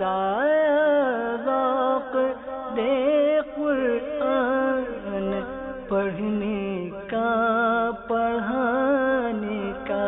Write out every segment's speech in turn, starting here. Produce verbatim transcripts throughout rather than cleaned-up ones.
ذوق دے قرآن پڑھنے کا پڑھانے کا۔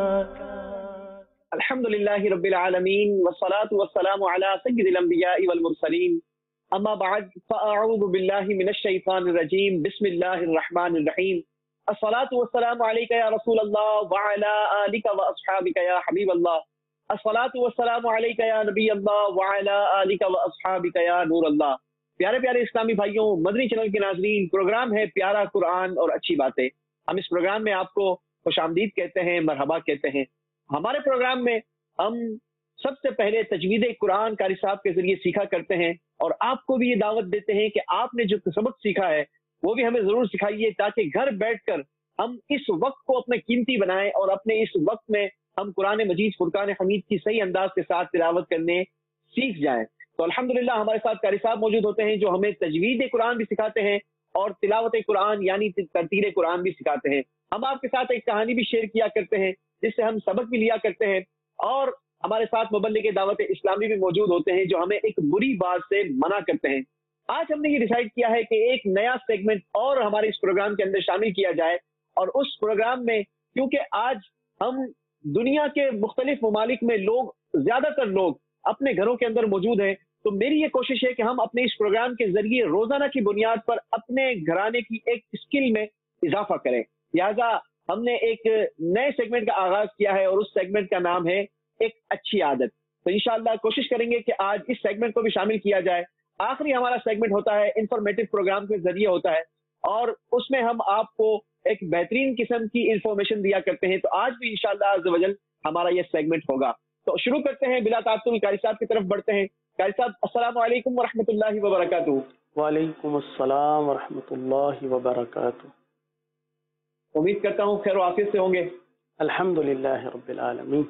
الحمدللہ رب العالمین والصلاة والسلام علی سید الانبیاء والمرسلین، اما بعد فاعوذ باللہ من الشیطان الرجیم، بسم اللہ الرحمن الرحیم۔ الصلاة والسلام علیک یا رسول اللہ وعلی آلک واصحابک یا حبیب اللہ، الصلاة والسلام علیک یا نبی اللہ وعلی آلک واصحابک یا نور اللہ۔ پیارے پیارے اسلامی بھائیوں، مدنی چینل کے ناظرین، پروگرام ہے پیارا قرآن اور اچھی باتیں۔ ہم اس پروگرام میں آپ کو خوش آمدید کہتے ہیں، مرحبا کہتے ہیں۔ ہمارے پروگرام میں ہم سب سے پہلے تجوید قرآن قاری صاحب کے ذریعے سیکھا کرتے ہیں، اور آپ کو بھی یہ دعوت دیتے ہیں کہ آپ نے جو سبق سیکھا ہے وہ بھی ہمیں ضرور سکھائیے، تاکہ گھر بیٹھ کر ہم اس وقت کو اپنے قیمتی بنائیں اور اپنے اس وقت میں ہم قرآن مجید فرقان حمید کی صحیح انداز کے ساتھ تلاوت کرنے سیکھ جائیں۔ تو الحمدللہ ہمارے ساتھ قاری صاحب موجود ہوتے ہیں جو ہمیں تجوید قرآن بھی سکھاتے ہیں اور تلاوت قرآن یعنی ترتیل قرآن بھی سکھاتے ہیں۔ ہم آپ کے ساتھ ایک کہانی بھی شیئر کیا کرتے ہیں جس سے ہم سبق بھی لیا کرتے ہیں، اور ہمارے ساتھ مبلغ دعوت اسلامی بھی موجود ہوتے ہیں جو ہمیں ایک بری بات سے منع کرتے ہیں۔ آج ہم نے یہ ڈیسائیڈ کیا ہے کہ ایک نیا سیگمنٹ اور ہمارے اس پروگرام کے اندر شامل کیا جائے، اور اس پروگرام میں کیونکہ آج ہم دنیا کے مختلف ممالک میں لوگ زیادہ تر لوگ اپنے گھروں کے اندر موجود ہیں، تو میری یہ کوشش ہے کہ ہم اپنے اس پروگرام کے ذریعے روزانہ کی بنیاد پر اپنے گھرانے کی ایک اسکل میں اضافہ کریں۔ لہٰذا ہم نے ایک نئے سیگمنٹ کا آغاز کیا ہے، اور اس سیگمنٹ کا نام ہے ایک اچھی عادت۔ تو انشاءاللہ کوشش کریں گے کہ آج اس سیگمنٹ کو بھی شامل کیا جائے۔ آخری ہمارا سیگمنٹ ہوتا ہے انفارمیٹو پروگرام کے ذریعے ہوتا ہے، اور اس میں ہم آپ کو ایک بہترین قسم کی انفارمیشن دیا کرتے ہیں۔ تو آج بھی انشاءاللہ عز و جل ہمارا یہ سیگمنٹ ہوگا۔ تو شروع کرتے ہیں، بلا تعطل قاری صاحب کی طرف بڑھتے ہیں۔ قاری صاحب السلام علیکم ورحمۃ اللہ وبرکاتہ۔ وعلیکم السلام ورحمۃ اللہ وبرکاتہ۔ امید کرتا ہوں خیر و عافیت سے ہوں گے۔ الحمدللہ رب العالمین۔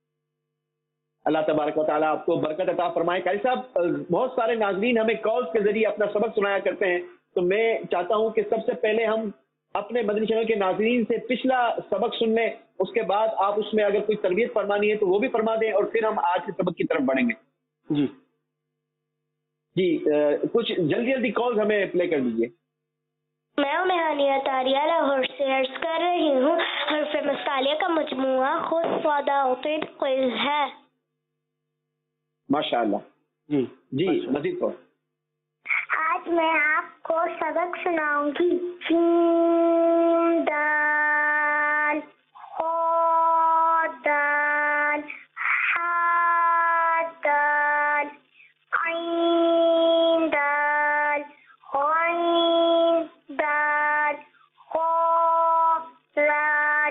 اللہ تبارک و تعالیٰ آپ کو برکت عطا فرمائے۔ قاری صاحب، بہت سارے ناظرین ہمیں کالز کے ذریعے اپنا سبق سنایا کرتے ہیں، تو میں چاہتا ہوں کہ سب سے پہلے ہم اپنے مدنی چینل کے ناظرین سے پچھلا سبق سن لیں، اس کے بعد آپ اس میں اگر کوئی تربیت فرمانی ہے تو وہ بھی فرما دیں، اور پھر ہم آج کے سبق کی طرف بڑھیں گے۔ جی جی کچھ جلدی جلدی کالز ہمیں پلے کر دیجیے۔ میں مہانیہ تاریہ لاہور سے عرض کر رہی ہوں، حروف مستعلیہ کا مجموعہ خود سادہ عطیب قیز ہے۔ ماشاء اللہ۔ جی جی مزید کو آج میں آپ کو سبق سناؤں گی۔ سین دال خا دال حا دال عین دال غین دال قاف لام۔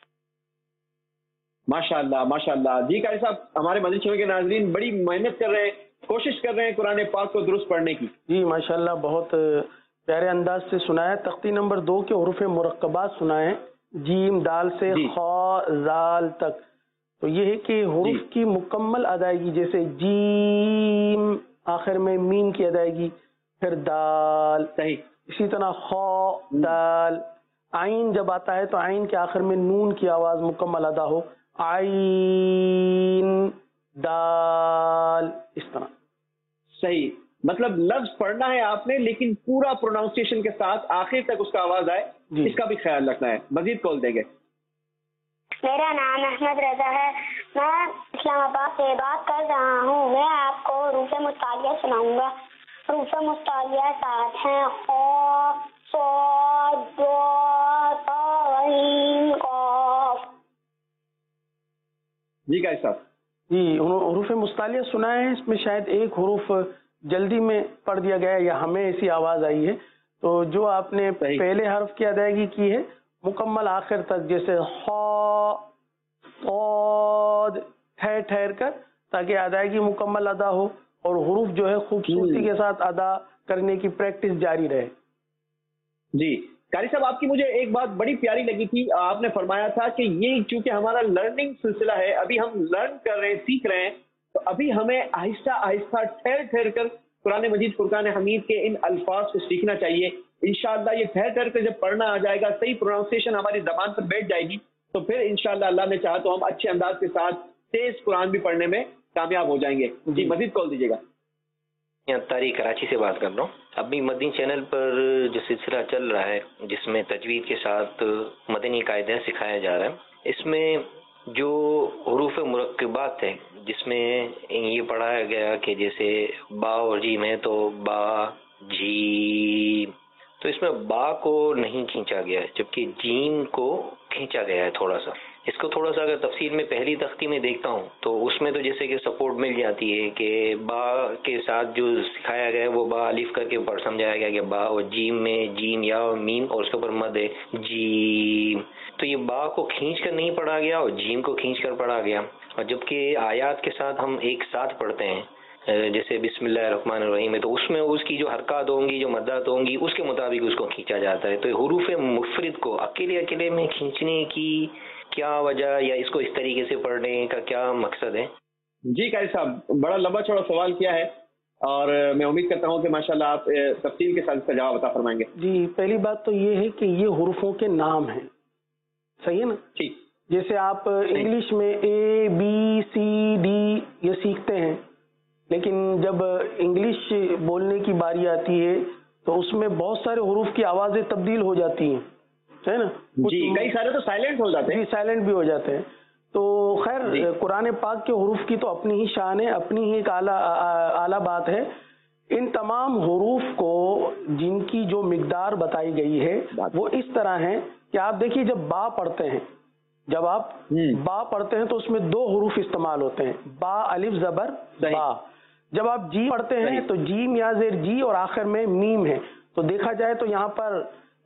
ماشاء اللہ ماشاء اللہ۔ جی قاری صاحب، ہمارے مدنی چینل کے ناظرین بڑی محنت کر رہے ہیں، کوشش کر رہے ہیں قرآن پاک کو درست پڑھنے کی۔ جی ماشاءاللہ، بہت پیارے انداز سے سنایا۔ تختی نمبر دو کے حروف مرکبات سنائے، جیم دال سے جی خا زال تک۔ تو یہ ہے کہ حروف جی کی مکمل ادائیگی، جیسے جیم آخر میں میم کی ادائیگی، پھر دال، صحیح، اسی طرح خا دال، عین جب آتا ہے تو عین کے آخر میں نون کی آواز مکمل ادا ہو، عین دال، اس طرح۔ صحیح، مطلب لفظ پڑھنا ہے آپ نے، لیکن پورا پروناؤنسیشن کے ساتھ آخر تک اس کا آواز آئے، جی اس کا بھی خیال رکھنا ہے۔ مزید کال دیں گے۔ میرا نام احمد رضا ہے، میں اسلام آباد سے بات کر رہا ہوں۔ میں آپ کو حروف مستعلیہ سناؤں گا۔ حروف مستعلیہ سات ہیں، قاف صاد ضاد طا عین قاف۔ جی قاری صاحب۔ جی حروف مستعلیہ سنا ہے، اس میں شاید ایک حروف جلدی میں پڑھ دیا گیا ہے یا ہمیں ایسی آواز آئی ہے، تو جو آپ نے پہلے حرف کی ادائیگی کی ہے مکمل آخر تک، جیسے خا صاد ٹھہر ٹھہر کر، تاکہ ادائیگی مکمل ادا ہو اور حروف جو ہے خوبصورتی کے ساتھ ادا کرنے کی پریکٹس جاری رہے۔ جی قاری صاحب، آپ کی مجھے ایک بات بڑی پیاری لگی تھی، آپ نے فرمایا تھا کہ یہ چونکہ ہمارا لرننگ سلسلہ ہے، ابھی ہم لرن کر رہے ہیں، سیکھ رہے ہیں، تو ابھی ہمیں آہستہ آہستہ ٹھہر ٹھہر کر قرآن مجید فرقان حمید کے ان الفاظ کو سیکھنا چاہیے۔ انشاءاللہ یہ ٹھہر ٹھہر کر جب پڑھنا آ جائے گا، صحیح پروناؤنسیشن ہماری زبان پر بیٹھ جائے گی، تو پھر انشاءاللہ اللہ نے چاہا تو ہم اچھے انداز کے ساتھ تیز قرآن بھی پڑھنے میں کامیاب ہو جائیں گے. جی مزید کال دیجیے گا. طارق کراچی سے بات کر رہا ہوں. ابھی مدنی چینل پر جو سلسلہ چل رہا ہے جس میں تجوید کے ساتھ مدنی قاعدہ سکھایا جا رہا ہے، اس میں جو حروف مرکبات ہیں جس میں یہ پڑھایا گیا کہ جیسے با اور جیم ہے تو با جیم، تو اس میں با کو نہیں کھینچا گیا ہے جبکہ جیم کو کھینچا گیا ہے تھوڑا سا. اس کو تھوڑا سا اگر تفصیل میں پہلی تختی میں دیکھتا ہوں تو اس میں تو جیسے کہ سپورٹ مل جاتی ہے کہ با کے ساتھ جو سکھایا گیا ہے وہ با الف کر کے اوپر سمجھایا گیا کہ با، اور جیم میں جیم یا اور میم اور اس کے اوپر مد ہے جیم، تو یہ با کو کھینچ کر نہیں پڑھا گیا اور جیم کو کھینچ کر پڑھا گیا. اور جبکہ آیات کے ساتھ ہم ایک ساتھ پڑھتے ہیں جیسے بسم اللہ الرحمن الرحیم ہے تو اس میں اس کی جو حرکات ہوں گی جو مدات ہوں گی اس کے مطابق اس کو کھینچا جاتا ہے. تو حروف مفرد کو اکیلے اکیلے میں کھینچنے کی کیا وجہ یا اس کو اس طریقے سے پڑھنے کا کیا مقصد ہے؟ جی قاری صاحب بڑا لمبا چوڑا سوال کیا ہے اور میں امید کرتا ہوں کہ ماشاءاللہ آپ تفصیل کے ساتھ اس کا جواب عطا فرمائیں گے. جی پہلی بات تو یہ ہے کہ یہ حروفوں کے نام ہیں، صحیح ہے نا؟ ٹھیک. جیسے آپ انگلش میں اے بی سی ڈی یہ سیکھتے ہیں، لیکن جب انگلش بولنے کی باری آتی ہے تو اس میں بہت سارے حروف کی آوازیں تبدیل ہو جاتی ہیں، ہے نا؟ جی کئی سارے تو سائلنٹ ہو جاتے ہیں. جی سائلنٹ بھی ہو جاتے ہیں. تو خیر جی. قرآن پاک کے حروف کی تو اپنی ہی شان ہے، اپنی ہی ایک اعلیٰ اعلیٰ بات ہے. ان تمام حروف کو جن کی جو مقدار بتائی گئی ہے وہ اس طرح ہے کہ آپ دیکھیے جب با پڑھتے ہیں، جب آپ با پڑھتے ہیں تو اس میں دو حروف استعمال ہوتے ہیں، با الف زبر با. جب آپ جی پڑھتے ہیں تو جیم یا زیر جی اور آخر میں میم ہے. تو دیکھا جائے تو یہاں پر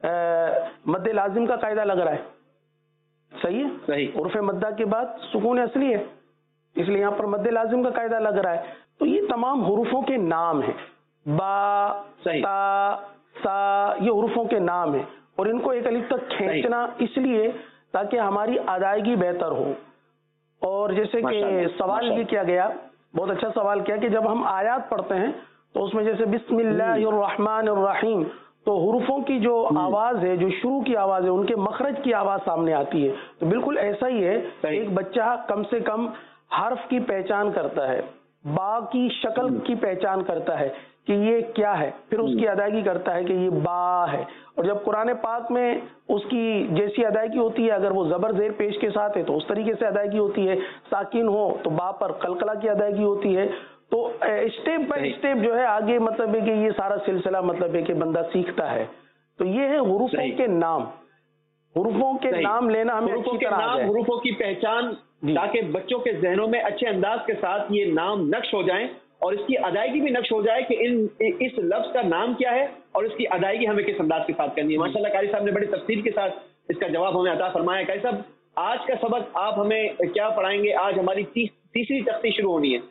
مد لازم کا قاعدہ لگ رہا ہے، صحیح ہے؟ صحیح. عرف مدہ کے بعد سکون اصلی ہے، اس لیے یہاں پر مد لازم کا قاعدہ لگ رہا ہے. تو یہ تمام حروفوں کے نام ہیں، با تا سا یہ حروفوں کے نام ہیں، اور ان کو ایک الف تک کھینچنا اس لیے تاکہ ہماری ادائیگی بہتر ہو. اور جیسے کہ سوال یہ کیا گیا، بہت اچھا سوال کیا کہ جب ہم آیات پڑھتے ہیں تو اس میں جیسے بسم اللہ الرحمن الرحیم تو حروفوں کی جو آواز ہے، جو شروع کی آواز ہے، ان کے مخرج کی آواز سامنے آتی ہے. تو بالکل ایسا ہی ہے، ایک بچہ کم سے کم حرف کی پہچان کرتا ہے، با کی شکل کی پہچان کرتا ہے کہ یہ کیا ہے، پھر اس کی ادائیگی کرتا ہے کہ یہ با ہے. اور جب قرآن پاک میں اس کی جیسی ادائیگی ہوتی ہے، اگر وہ زبر زیر پیش کے ساتھ ہے تو اس طریقے سے ادائیگی ہوتی ہے، ساکن ہو تو با پر قلقلہ کی ادائیگی ہوتی ہے. تو اسٹیپ بائی اسٹیپ جو ہے آگے مطلب ہے کہ یہ سارا سلسلہ مطلب ہے کہ بندہ سیکھتا ہے. تو یہ ہے حروفوں کے نام، حروفوں کے نام لینا ہمیں حروفوں کے نام، حروفوں کی پہچان، تاکہ بچوں کے ذہنوں میں اچھے انداز کے ساتھ یہ نام نقش ہو جائیں اور اس کی ادائیگی بھی نقش ہو جائے کہ ان اس لفظ کا نام کیا ہے اور اس کی ادائیگی ہمیں کس انداز کے ساتھ کرنی ہے. ماشاءاللہ قاری صاحب نے بڑی تفصیل کے ساتھ اس کا جواب ہمیں عطا فرمایا. قاری صاحب آج کا سبق آپ ہمیں کیا پڑھائیں گے؟ آج ہماری تیسری تختی شروع ہونی ہے.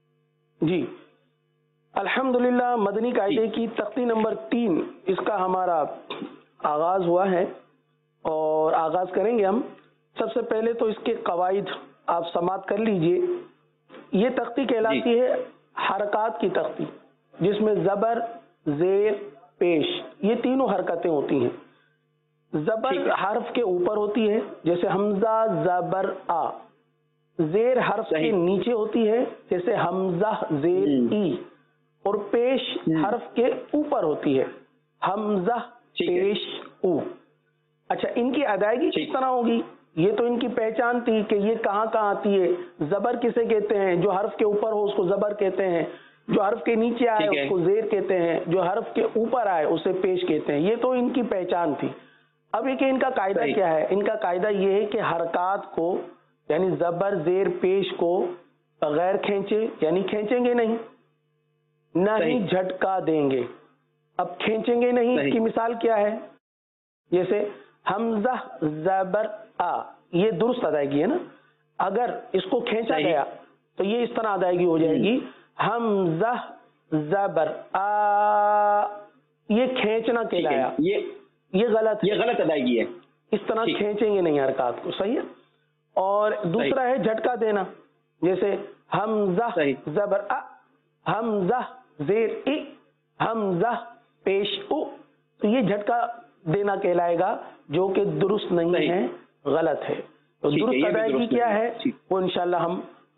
جی الحمدللہ مدنی قاعدے کی تختی نمبر تین اس کا ہمارا آغاز ہوا ہے اور آغاز کریں گے ہم. سب سے پہلے تو اس کے قواعد آپ سماعت کر لیجئے. یہ تختی کہلاتی ہے حرکات کی تختی، جس میں زبر زیر پیش یہ تینوں حرکتیں ہوتی ہیں. زبر حرف کے اوپر ہوتی ہے جیسے حمزہ زبر آ، زیر حرف کے نیچے ہوتی ہے جیسے حمزہ زیر ای، اور پیش حرف کے اوپر ہوتی ہے حمزہ پیش او. اچھا ان کی ادائیگی کس طرح ہوگی؟ یہ تو ان کی پہچان تھی کہ یہ کہاں کہاں آتی ہے. زبر کسے کہتے ہیں؟ جو حرف کے اوپر ہو اس کو زبر کہتے ہیں، جو حرف کے نیچے آئے اس کو زیر کہتے ہیں، جو حرف کے اوپر آئے اسے پیش کہتے ہیں. یہ تو ان کی پہچان تھی. اب یہ کہ ان کا قاعدہ کیا ہے؟ ان کا قاعدہ یہ ہے کہ حرکات کو یعنی زبر زیر پیش کو بغیر کھینچے یعنی کھینچیں گے نہیں، نہ ہی جھٹکا دیں گے. اب کھینچیں گے نہیں اس کی مثال کیا ہے؟ جیسے حمزہ زبر آ، یہ درست ادائیگی ہے نا. اگر اس کو کھینچا گیا تو یہ اس طرح ادائیگی ہو جائے گی حمزہ زبر آ، یہ کھینچنا کہلایا، یہ غلط یہ غلط ادائیگی ہے. اس طرح کھینچیں گے نہیں حرکات کو، صحیح ہے. اور دوسرا ہے جھٹکا دینا، جیسے حمزہ زبر آ، حمزہ زیر ای، حمزہ پیش او، تو یہ جھٹکا دینا کہلائے گا جو کہ درست نہیں ہے، غلط ہے. تو درست ادائیگی کیا ہے وہ انشاءاللہ ہم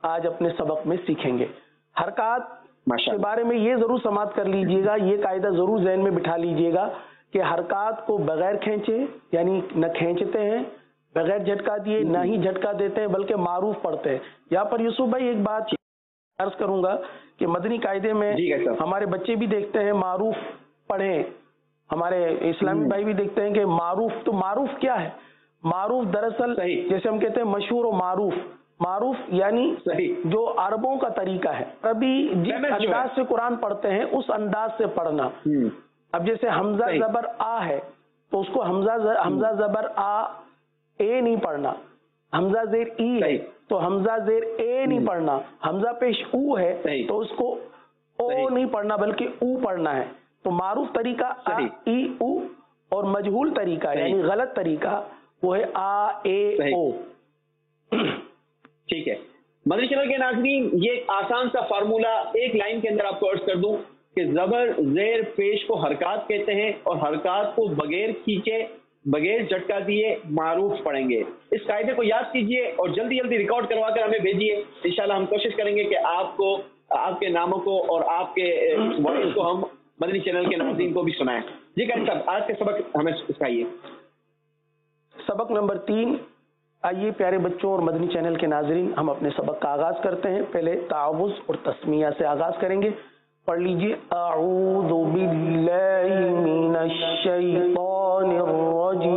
آج اپنے سبق میں سیکھیں گے۔ حرکات ماشاء کے اللہ۔ بارے میں یہ ضرور سماعت کر لیجئے گا، یہ قاعدہ ضرور ذہن میں بٹھا لیجئے گا کہ حرکات کو بغیر کھینچے یعنی نہ کھینچتے ہیں، بغیر جھٹکا دیے نہ ہی جھٹکا دیتے ہیں، بلکہ معروف پڑھتے ہیں۔ یہاں پر یوسف بھائی ایک بات عرض کروں گا کہ مدنی قاعدے میں ہمارے بچے بھی دیکھتے ہیں معروف پڑھیں، ہمارے اسلامی بھائی بھی دیکھتے ہیں کہ معروف، تو معروف کیا ہے؟ معروف دراصل جیسے ہم کہتے ہیں مشہور و معروف، معروف یعنی جو عربوں کا طریقہ ہے، عربی جس انداز سے قرآن پڑھتے ہیں اس انداز سے پڑھنا۔ اب جیسے حمزہ زبر آ ہے تو اس کو حمزہ حمزہ زبر آ اے نہیں پڑھنا، حمزہ زیر ای ہے تو حمزہ زیر اے نہیں پڑھنا، حمزہ پیش او ہے تو اس کو او نہیں پڑھنا بلکہ او پڑھنا ہے۔ تو معروف طریقہ آ ای او، اور مجہول طریقہ یعنی غلط طریقہ وہ ہے آ اے او۔ ٹھیک ہے مدنی چینل کے ناظرین، یہ ایک آسان سا فارمولا ایک لائن کے اندر آپ کو عرض کر دوں کہ زبر زیر پیش کو حرکات کہتے ہیں، اور حرکات کو بغیر کھینچے بغیر جھٹکا دیے معروف پڑھیں گے۔ اس قاعدے کو یاد کیجئے اور جلدی جلدی ریکارڈ کروا کر ہمیں بھیجیے، انشاءاللہ ہم کوشش کریں گے کہ آپ کو، آپ کے ناموں کو اور آپ کے وائس کو ہم مدنی چینل کے ناظرین کو بھی سنائیں۔ جی قاری صاحب آج کے سبق ہمیں سکھائیے۔ سبق نمبر تین، آئیے پیارے بچوں اور مدنی چینل کے ناظرین ہم اپنے سبق کا آغاز کرتے ہیں۔ پہلے تعوذ اور تسمیہ سے آغاز کریں گے۔ پڑھ لیجیے اعوذ باللہ من الشیطان الرجیم،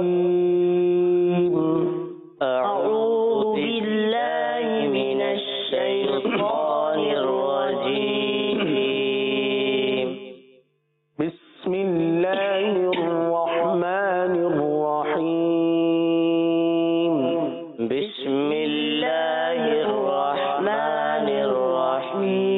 اعوذ باللہ من الشیطان الرجیم، بسم اللہ الرحمن الرحیم، بسم اللہ الرحمن الرحیم،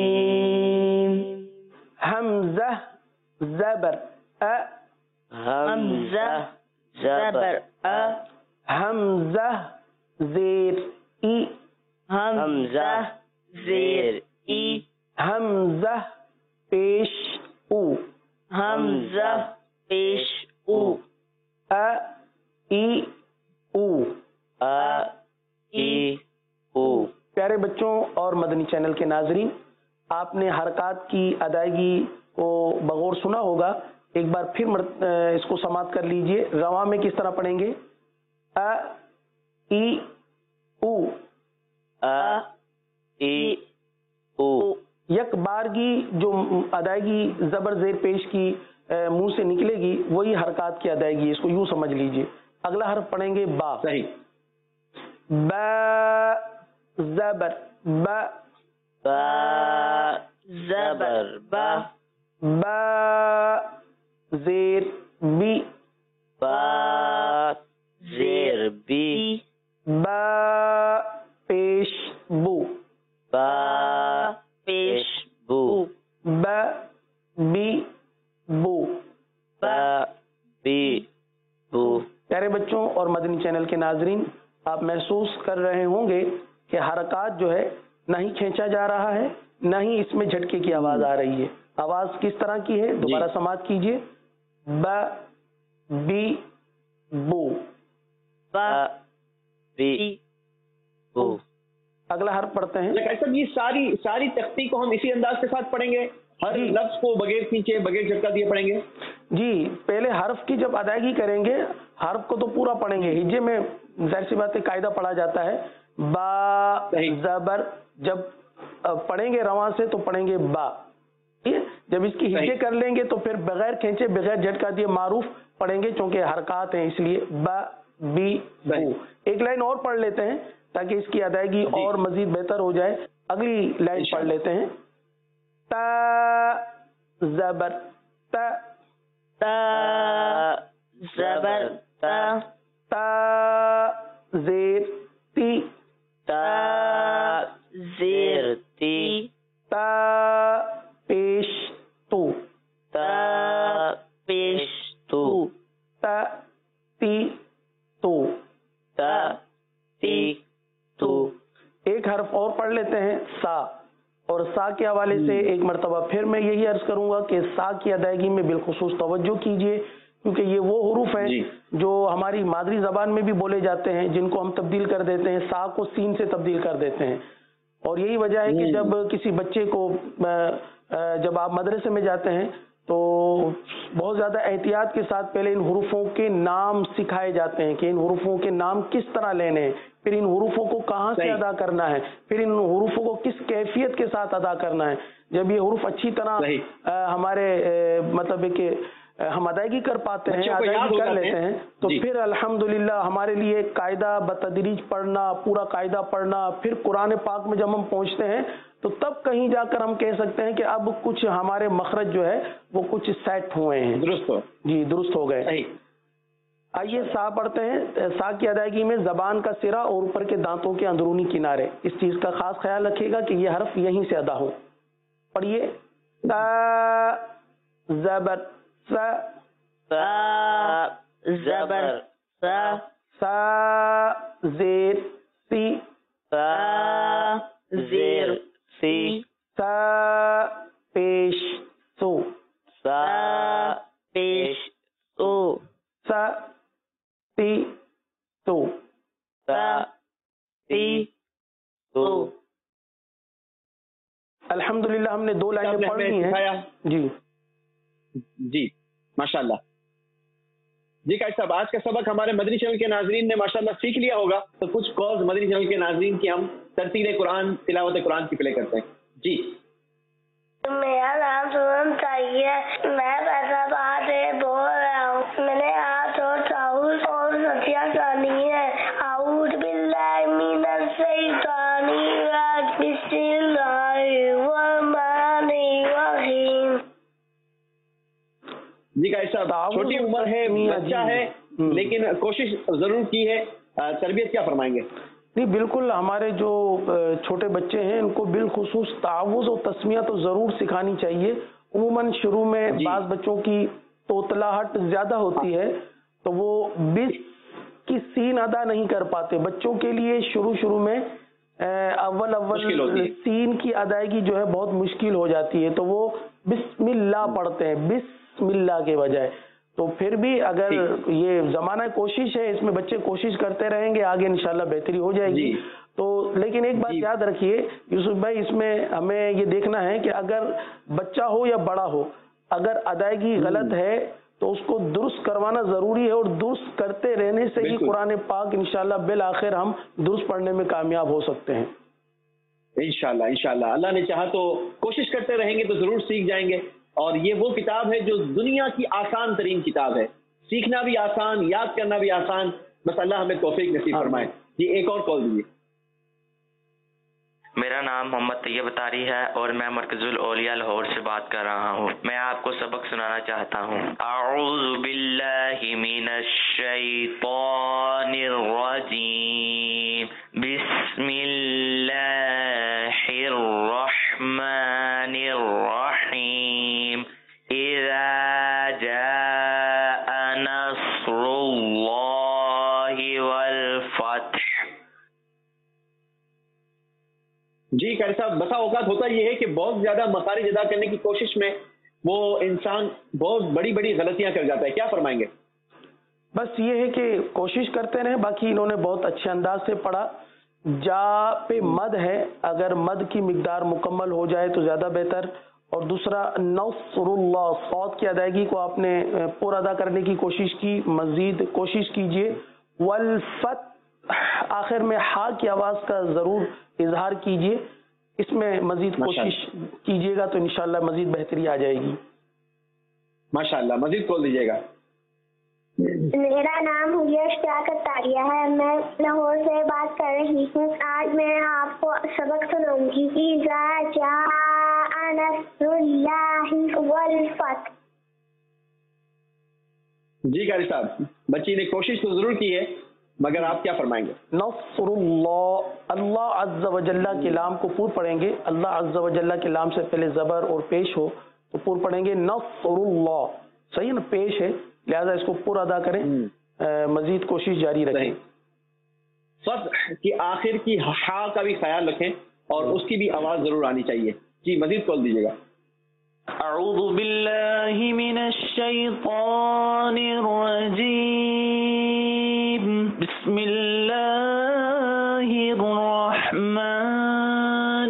حمزہ زبر ا، حمزہ زبر ا، حمزہ زیر ای، حمزہ زیر ای، حمزہ پیش او، حمزہ پیش او، ا ای او۔ ا ای او۔ پیارے بچوں اور مدنی چینل کے ناظرین، آپ نے حرکات کی ادائیگی کو بغور سنا ہوگا، ایک بار پھر اس کو سماعت کر لیجئے۔ رواں میں کس طرح پڑھیں گے؟ ا ای او، ا ای او۔ یک بارگی جو ادائیگی زبر زیر پیش کی منہ سے نکلے گی وہی حرکات کی ادائیگی، اس کو یوں سمجھ لیجئے۔ اگلا حرف پڑھیں گے با، صحیح، با زبر با، با زبر با، با زیر بی، با زیر بی، با پیش بو، با پیش بو، با بی بو۔ با بی بو۔ پیارے بچوں اور مدنی چینل کے ناظرین، آپ محسوس کر رہے ہوں گے کہ حرکات جو ہے نہ ہی کھینچا جا رہا ہے نہ ہی اس میں جھٹکے کی آواز آ رہی ہے۔ آواز کس طرح کی ہے؟ دوبارہ سماعت کیجئے، با بی بو، با بی بو۔ اگلا حرف پڑھتے ہیں۔ سب یہ ساری ساری تختی کو ہم اسی انداز کے ساتھ پڑھیں گے، ہر لفظ کو بغیر کھینچے بغیر جھٹکا دیے پڑھیں گے؟ جی، پہلے حرف کی جب ادائیگی کریں گے حرف کو تو پورا پڑھیں گے، ہجے میں ظاہر سی بات ہے قاعدہ پڑھا جاتا ہے، با زبر جب پڑھیں گے رواں سے تو پڑھیں گے با، ٹھیک ہے؟ جب اس کی ہجے کر لیں گے تو پھر بغیر کھینچے بغیر جھٹکا دیے معروف پڑھیں گے چونکہ حرکات ہیں اس لیے، با بی بو۔ ایک لائن اور پڑھ لیتے ہیں تاکہ اس کی ادائیگی اور مزید بہتر ہو جائے۔ اگلی لائن پڑھ لیتے ہیں، تا زبر تا، تا زبر تا، تا زیر تی، تا زیر تی، تا پیش تو، تا پیش تو، تا تی تو، تا تی تو۔ ایک حرف اور پڑھ لیتے ہیں، سا، اور سا کے حوالے سے ایک مرتبہ پھر میں یہی عرض کروں گا کہ سا کی ادائیگی میں بالخصوص توجہ کیجیے، کیونکہ یہ وہ حروف ہیں جو ہماری مادری زبان میں بھی بولے جاتے ہیں، جن کو ہم تبدیل کر دیتے ہیں، سا کو سین سے تبدیل کر دیتے ہیں، اور یہی وجہ ہے کہ جب کسی بچے کو جب آپ مدرسے میں جاتے ہیں تو بہت زیادہ احتیاط کے ساتھ پہلے ان حروفوں کے نام سکھائے جاتے ہیں کہ ان حروفوں کے نام کس طرح لینے ہیں، پھر ان حروفوں کو کہاں سے ادا کرنا ہے، پھر ان حروفوں کو کس کیفیت کے ساتھ ادا کرنا ہے. جب یہ حروف اچھی طرح ہمارے مطلب کہ ہم ادائیگی کر پاتے ہیں، ادائیگی کر لیتے ہیں، تو پھر الحمدللہ ہمارے لیے قاعدہ بتدریج پڑھنا، پورا قاعدہ پڑھنا، پھر قرآن پاک میں جب ہم پہنچتے ہیں تو تب کہیں جا کر ہم کہہ سکتے ہیں کہ اب کچھ ہمارے مخرج جو ہے وہ کچھ سیٹ ہوئے ہیں، درست ہو جی درست ہو گئے. آئیے سا پڑھتے ہیں. سا کی ادائیگی میں زبان کا سرا اور اوپر کے دانتوں کے اندرونی کنارے، اس چیز کا خاص خیال رکھیے گا کہ یہ حرف یہیں سے ادا ہو. پڑھیے تا زبر سا، سا زبر سا، سا زیر سی، سا زیر سی، سا پیش سو، سا پیش سو، سا تی تو، سا تی تو. الحمدللہ ہم نے دو لائنیں پڑھ لی ہیں. جی جی ماشاء اللہ. جی قاری صاحب، آج کا سبق ہمارے مدنی چینل کے ناظرین نے ماشاءاللہ سیکھ لیا ہوگا، تو کچھ کالز مدنی چینل کے ناظرین کی ہم ترتیل قرآن، تلاوت قرآن کی پلے کرتے ہیں. جی میرا نام سمن چاہیے، میں فیصلہ باد سے بول رہا ہوں. میں نے ہاتھ اور چاول اور سبزیاں کھانی ہے. اعوذ باللہ من الشیطان الرجیم، بسم اللہ الرحمن الرحیم. جی قاری صاحب، چھوٹی عمر ہے، بچہ ہے، لیکن کوشش ضرور کی ہے، تربیت کیا فرمائیں گے؟ نہیں بالکل، ہمارے جو چھوٹے بچے ہیں ان کو بالخصوص تعوذ و تسمیہ تو ضرور سکھانی چاہیے. عموماً شروع میں بعض بچوں کی توتلاہٹ زیادہ ہوتی ہے تو وہ بس کی سین ادا نہیں کر پاتے. بچوں کے لیے شروع شروع میں اول اول سین کی ادائیگی جو ہے بہت مشکل ہو جاتی ہے، تو وہ بسم اللہ پڑھتے ہیں بسم اللہ کے بجائے. تو پھر بھی اگر یہ زمانہ کوشش ہے، اس میں بچے کوشش کرتے رہیں گے، آگے انشاءاللہ بہتری ہو جائے گی. تو لیکن ایک بات یاد رکھیے یوسف بھائی، اس میں ہمیں یہ دیکھنا ہے کہ اگر بچہ ہو یا بڑا ہو، اگر ادائیگی غلط ہے تو اس کو درست کروانا ضروری ہے، اور درست کرتے رہنے سے ہی قرآن پاک انشاءاللہ بالآخر ہم درست پڑھنے میں کامیاب ہو سکتے ہیں. انشاءاللہ انشاءاللہ اللہ نے چاہا تو کوشش کرتے رہیں گے تو ضرور سیکھ جائیں گے. اور یہ وہ کتاب ہے جو دنیا کی آسان ترین کتاب ہے، سیکھنا بھی آسان، یاد کرنا بھی آسان، بس اللہ ہمیں توفیق نصیب فرمائے. جی ایک اور کال دیجیے. میرا نام محمد طیب اتاری ہے اور میں مرکز الاولیاء لاہور سے بات کر رہا ہوں. میں آپ کو سبق سنانا چاہتا ہوں. اعوذ باللہ من الشیطان الرجیم، بسم اللہ الرحمن الرحیم. اذا جاء نصر اللہ والفتح. جی قاری صاحب، بسا اوقات ہوتا یہ ہے کہ بہت زیادہ مخارج ادا کرنے کی کوشش میں وہ انسان بہت بڑی بڑی غلطیاں کر جاتا ہے، کیا فرمائیں گے؟ بس یہ ہے کہ کوشش کرتے رہیں. باقی انہوں نے بہت اچھے انداز سے پڑھا. جا پہ مد ہے، اگر مد کی مقدار مکمل ہو جائے تو زیادہ بہتر. اور دوسرا نصر اللہ، صوت کی ادائیگی کو آپ نے پورا ادا کرنے کی کوشش کی، مزید کوشش کیجئے. والفتح، آخر میں ہا کی آواز کا ضرور اظہار کیجئے، اس میں مزید کوشش کیجئے گا تو انشاءاللہ مزید بہتری آ جائے گی. ماشاءاللہ، مزید کال دیجیے گا. میرا نام حجیہ اشتیاق اتاریہ ہے، میں لاہور سے بات کر رہی ہوں. آج میں آپ کو سبق سناؤں گی. اذا جاء نصر اللہ والفتح. جی قاری صاحب، بچی نے کوشش تو ضرور کی ہے، مگر آپ کیا فرمائیں گے؟ نصر اللہ، اللہ عز و جل کے لام کو پور پڑھیں گے. اللہ عز و جل کے لام سے پہلے زبر اور پیش ہو تو پور پڑھیں گے نصر اللہ. صحیح ہے نا، پیش ہے، لہذا اس کو پورا ادا کریں. مزید کوشش جاری رکھیں. فتح کی آخر کی ہا کا بھی خیال رکھیں اور اس کی بھی آواز ضرور آنی چاہیے. جی مزید کال دیجیے گا. اعوذ باللہ من الشیطان الرجیم، بسم اللہ الرحمن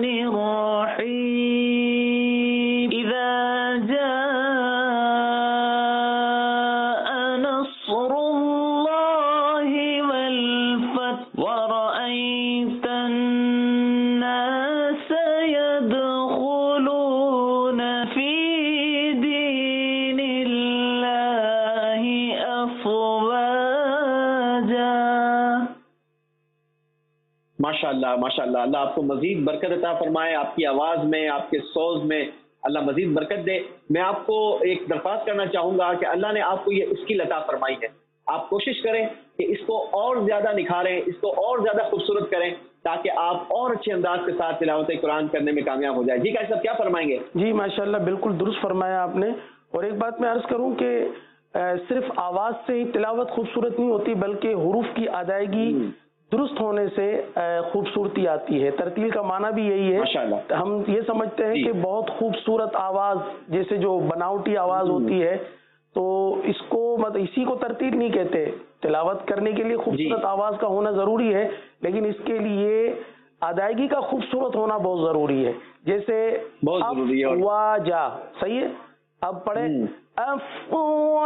ماشاء اللہ ماشاء اللہ، اللہ آپ کو مزید برکت عطا فرمائے، آپ کی آواز میں، آپ کے سوز میں اللہ مزید برکت دے۔ میں آپ کو ایک درخواست کرنا چاہوں گا کہ اللہ نے آپ کو یہ اسکل عطا فرمائی ہے، آپ کوشش کریں کہ اس کو اور زیادہ نکھاریں، اس کو اور زیادہ خوبصورت کریں تاکہ آپ اور اچھے انداز کے ساتھ تلاوت قرآن کرنے میں کامیاب ہو جائے۔ جی قاری صاحب کیا فرمائیں گے؟ جی ماشاءاللہ بالکل درست فرمایا آپ نے۔ اور ایک بات میں عرض کروں کہ صرف آواز سے ہی تلاوت خوبصورت نہیں ہوتی، بلکہ حروف کی ادائیگی درست ہونے سے خوبصورتی آتی ہے۔ ترتیل کا معنی بھی یہی ہے، ہم یہ سمجھتے ہیں کہ بہت خوبصورت آواز، جیسے جو بناوٹی آواز ہوتی ہے تو اس کو مطلب اسی کو ترتیل نہیں کہتے۔ تلاوت کرنے کے لیے خوبصورت آواز کا ہونا ضروری ہے، لیکن اس کے لیے ادائیگی کا خوبصورت ہونا بہت ضروری ہے۔ جیسے افواجا، صحیح ہے، اب پڑھیں افواجا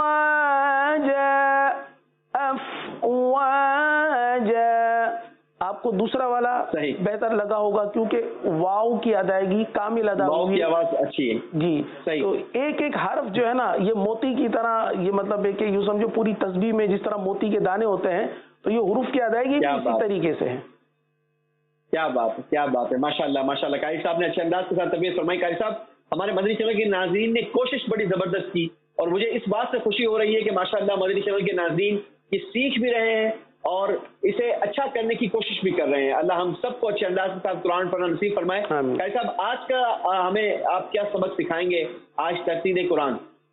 افواجا، آپ کو دوسرا والا بہتر لگا ہوگا کیونکہ واؤ کی ادائیگی کامل ادا ہوئی، آواز اچھی ہے جی۔ تو ایک ایک حرف جو ہے نا یہ موتی کی طرح، یہ مطلب ہے کہ یوں سمجھو پوری تسبیح میں جس طرح موتی کے دانے ہوتے ہیں تو یہ حروف کی ادائیگی بھی اسی طریقے سے ہے۔ کیا بات ہے، کیا بات ہے، ماشاء اللہ ماشاء اللہ۔ قاری صاحب نے اچھے انداز کے ساتھ تربیت فرمائی۔ قاری صاحب ہمارے مدنی چینل کے ناظرین نے کوشش بڑی زبردست کی، اور مجھے اس بات سے خوشی ہو رہی ہے کہ ماشاء اللہ مدنی چینل کے ناظرین یہ سیکھ بھی رہے ہیں اور اسے اچھا کرنے کی کوشش بھی کر رہے ہیں۔ اللہ ہم سب کو اچھے انداز کے ساتھ قرآن پڑھنا نصیب فرمائے۔ قاری صاحب آج کا ہمیں آپ کیا سبق سکھائیں گے؟ آج ترتیل قرآن،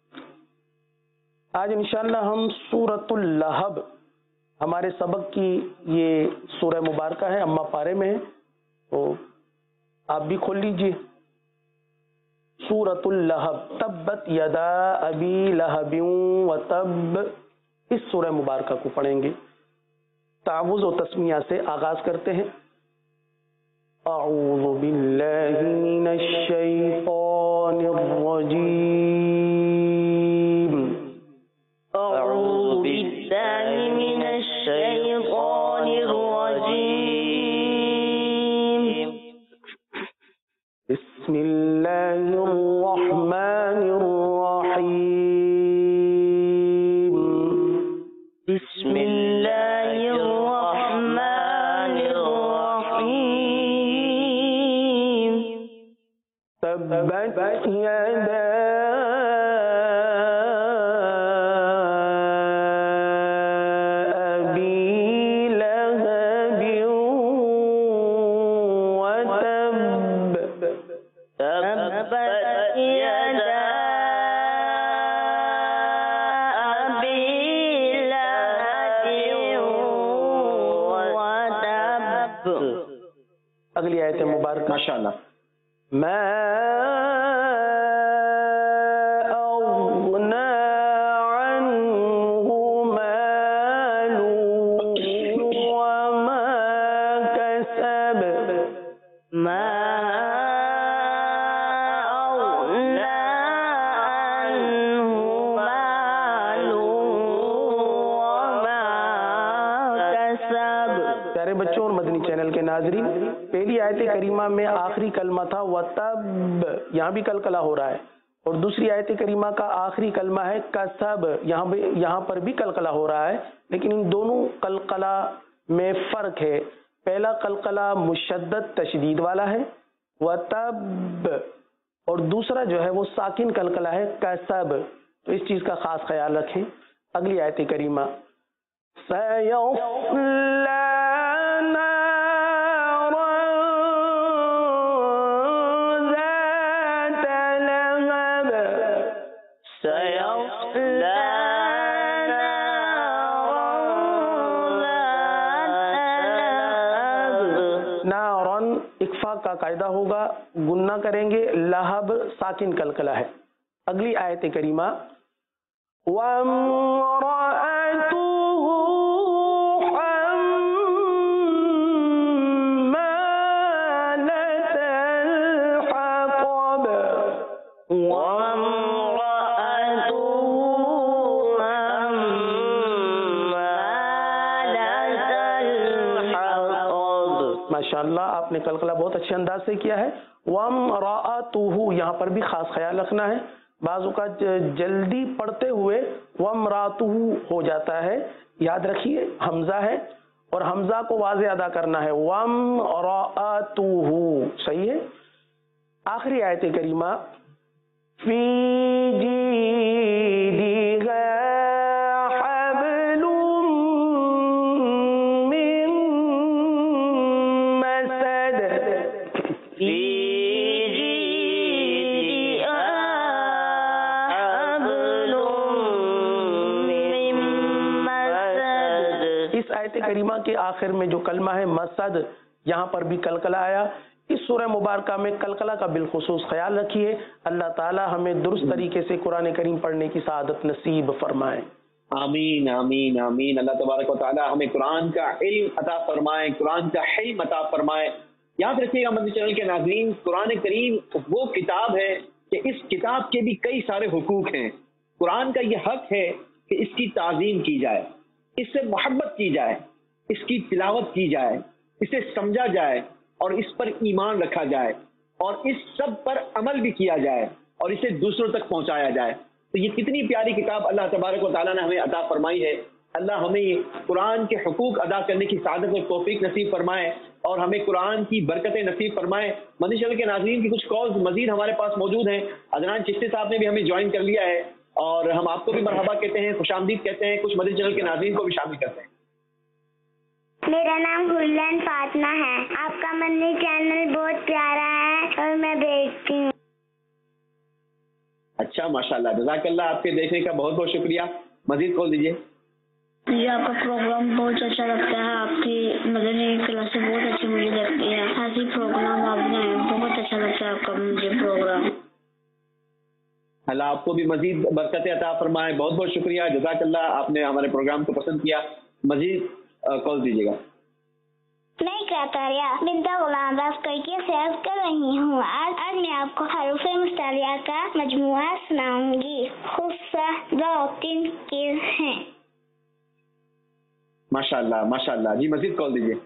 آج انشاءاللہ ہم سورۃ اللہب، ہمارے سبق کی یہ سورہ مبارکہ ہے، اما پارے میں ہے، تو آپ بھی کھول لیجئے۔ سورۃ اللہب، تبت یدا ابی لہب وتب، اس سورہ مبارکہ کو پڑھیں گے۔ تعوذ و تسمیہ سے آغاز کرتے ہیں۔ اعوذ باللہ من الشیطان الرجیم، اعوذ باللہ من الشیطان الرجیم، بسم اللہ الرحمن الرحیم، بسم اللہ الرحمن الرحیم، تبت یدا ابی لہب وتب، تبت یدا ابی لہب وتب۔ اگلی آیت مبارکہ ماشاءاللہ۔ ما اغنى عنه ماله وما كسب، ما اغنى عنه ماله وما كسب۔ پیارے بچوں اور مدنی چینل کے ناظرین، پہلی آیت کریمہ میں آخری کلمہ تھا وتب، یہاں بھی کلکلا ہو رہا ہے، اور دوسری آیت کریمہ کا آخری کلمہ ہے کسب، یہاں بھی یہاں پر بھی کلکلا ہو رہا ہے، لیکن ان دونوں کلکلا میں فرق ہے۔ پہلا کلکلا مشدد تشدید والا ہے وتب، اور دوسرا جو ہے وہ ساکن کلکلا ہے کسب، تو اس چیز کا خاص خیال رکھیں۔ اگلی آیت کریمہ سَيَصْلَى نَارًا ذَاتَ لَهَبٍ، سيصلى نارا ذات لهب، نارن اکفا کا قاعدہ ہوگا، گننا کریں گے، لہب ساکن کلکلا ہے۔ اگلی آیت کریمہ وَامْرَأَتُهُ حَمَّالَةَ الْحَطَبِ، وامرأته حمالة الحطب۔ ماشاءاللہ آپ نے کلکلا بہت اچھے انداز سے کیا ہے۔ وَامْرَأَتُهُ، یہاں پر بھی خاص خیال رکھنا ہے، بعض اوقات جلدی پڑھتے ہوئے وَامْرَأَتُهُ ہو جاتا ہے، یاد رکھیے حمزہ ہے اور حمزہ کو واضح ادا کرنا ہے. وَامْرَأَتُهُ صحیح ہے. آخری آیت کریمہ فی جیدہا حبل من مسد. فی جیدہا حبل من مسد. اس آیت کریمہ کے آخر میں جو کلمہ ہے مسد، یہاں پر بھی کلکلہ آیا. اس سورہ مبارکہ میں کلکلہ کا بالخصوص خیال رکھیے. اللہ تعالی ہمیں درست طریقے سے قرآن کریم پڑھنے کی سعادت نصیب فرمائے. آمین آمین آمین. اللہ تبارک و تعالی ہمیں قرآن کا علم عطا فرمائے، قرآن کا حلم عطا فرمائے. یاد رکھیے گا مدنی چینل کے ناظرین، قرآن کریم وہ کتاب ہے کہ اس کتاب کے بھی کئی سارے حقوق ہیں. قرآن کا یہ حق ہے کہ اس کی تعظیم کی جائے، اس سے محبت کی جائے، اس کی تلاوت کی جائے، اسے سمجھا جائے اور اس پر ایمان رکھا جائے اور اس سب پر عمل بھی کیا جائے اور اسے دوسروں تک پہنچایا جائے. تو یہ کتنی پیاری کتاب اللہ تبارک و تعالیٰ نے ہمیں عطا فرمائی ہے. اللہ ہمیں قرآن کے حقوق ادا کرنے کی سعادت اور توفیق نصیب فرمائے اور ہمیں قرآن کی برکتیں نصیب فرمائے. مدنی چینل کے ناظرین کی کچھ کالز مزید ہمارے پاس موجود ہیں. عدنان چشتی صاحب نے بھی ہمیں جوائن کر لیا ہے اور ہم آپ کو بھی مرحبا کہتے ہیں، خوش آمدید کہتے ہیں. کچھ مدنی چینل کے ناظرین کو بھی شامل کرتے ہیں. میرا نام ہلن فاطمہ ہے. آپ کا مدنی چینل بہت پیارا ہے اور میں دیکھتی ہوں. اچھا ماشاء اللہ، جزاک اللہ. آپ کے دیکھنے کا بہت بہت شکریہ. مزید کھول دیجیے. مجھے آپ کا پروگرام بہت اچھا لگتا ہے. آپ کی مدنی کلاسیں بہت اچھی مجھے لگتی ہے. ایسی پروگرام آپ نے بہت اچھا لگتا ہے آپ کا مجھے پروگرام. اللہ آپ کو بھی مزید برکت عطا فرمائے. بہت بہت شکریہ، جزاک اللہ. آپ نے ہمارے پروگرام کو پسند کیا. مزید کال دیجیے گا. میں کرتاریا بنت غلام راز کر سے عرض کر رہی ہوں. آج آج میں آپ کو حروف مستعلیہ کا مجموعہ سناؤں گی. خصہ دو تین کے ہیں. ماشاء اللہ ماشاء اللہ. جی مزید کال دیجیے.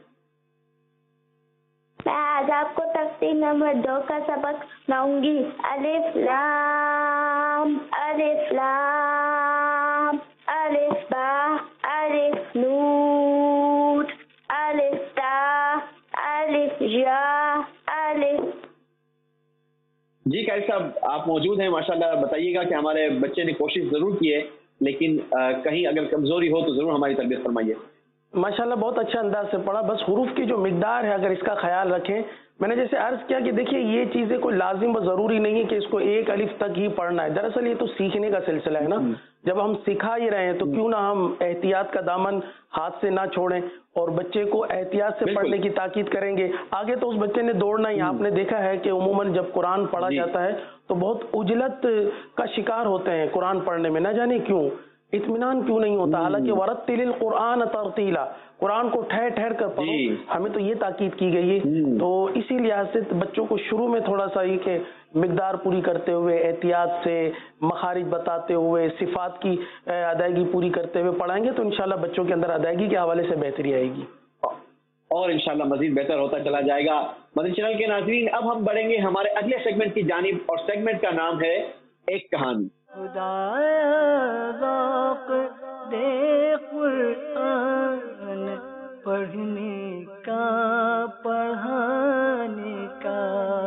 میں آج آپ کو تفسیر نمبر دو کا سبق سناؤں گی. الف لام الف لام الف با الف نون الف تا الف یا الف. جی قائد صاحب آپ موجود ہیں ماشاءاللہ. بتائیے گا کہ ہمارے بچے نے کوشش ضرور کی ہے لیکن کہیں اگر کمزوری ہو تو ضرور ہماری تربیت فرمائیے. ماشاءاللہ بہت اچھا انداز سے پڑھا. بس حروف کی جو مقدار ہے اگر اس کا خیال رکھیں. میں نے جیسے عرض کیا کہ دیکھیے یہ چیزیں کوئی لازم و ضروری نہیں ہے کہ اس کو ایک الف تک ہی پڑھنا ہے. دراصل یہ تو سیکھنے کا سلسلہ ہے نا. جب ہم سکھا ہی رہے ہیں تو کیوں نہ ہم احتیاط کا دامن ہاتھ سے نہ چھوڑیں اور بچے کو احتیاط سے پڑھنے کی تاکید کریں گے. آگے تو اس بچے نے دوڑنا ہی. آپ نے دیکھا ہے کہ عموماً جب قرآن پڑھا جاتا ہے تو بہت عجلت کا شکار ہوتے ہیں قرآن پڑھنے میں. نہ جانے کیوں اطمینان کیوں نہیں ہوتا. حالانکہ ورتل القرآن ترتیلا، قرآن کو ٹھہر ٹھہر کر پڑھو. ہمیں تو یہ تاکید کی گئی ہے. تو اسی لحاظ سے بچوں کو شروع میں تھوڑا سا یہ کہ مقدار پوری کرتے ہوئے، احتیاط سے مخارج بتاتے ہوئے، صفات کی ادائیگی پوری کرتے ہوئے پڑھائیں گے تو انشاءاللہ بچوں کے اندر ادائیگی کے حوالے سے بہتری آئے گی اور انشاءاللہ مزید بہتر ہوتا چلا جائے گا. مدنی چینل کے ناظرین اب ہم بڑھیں گے ہمارے اگلے سیگمنٹ کی جانب اور سیگمنٹ کا نام ہے ایک کہانی. خدا ذوق دے قرآن پڑھنے کا پڑھانے کا.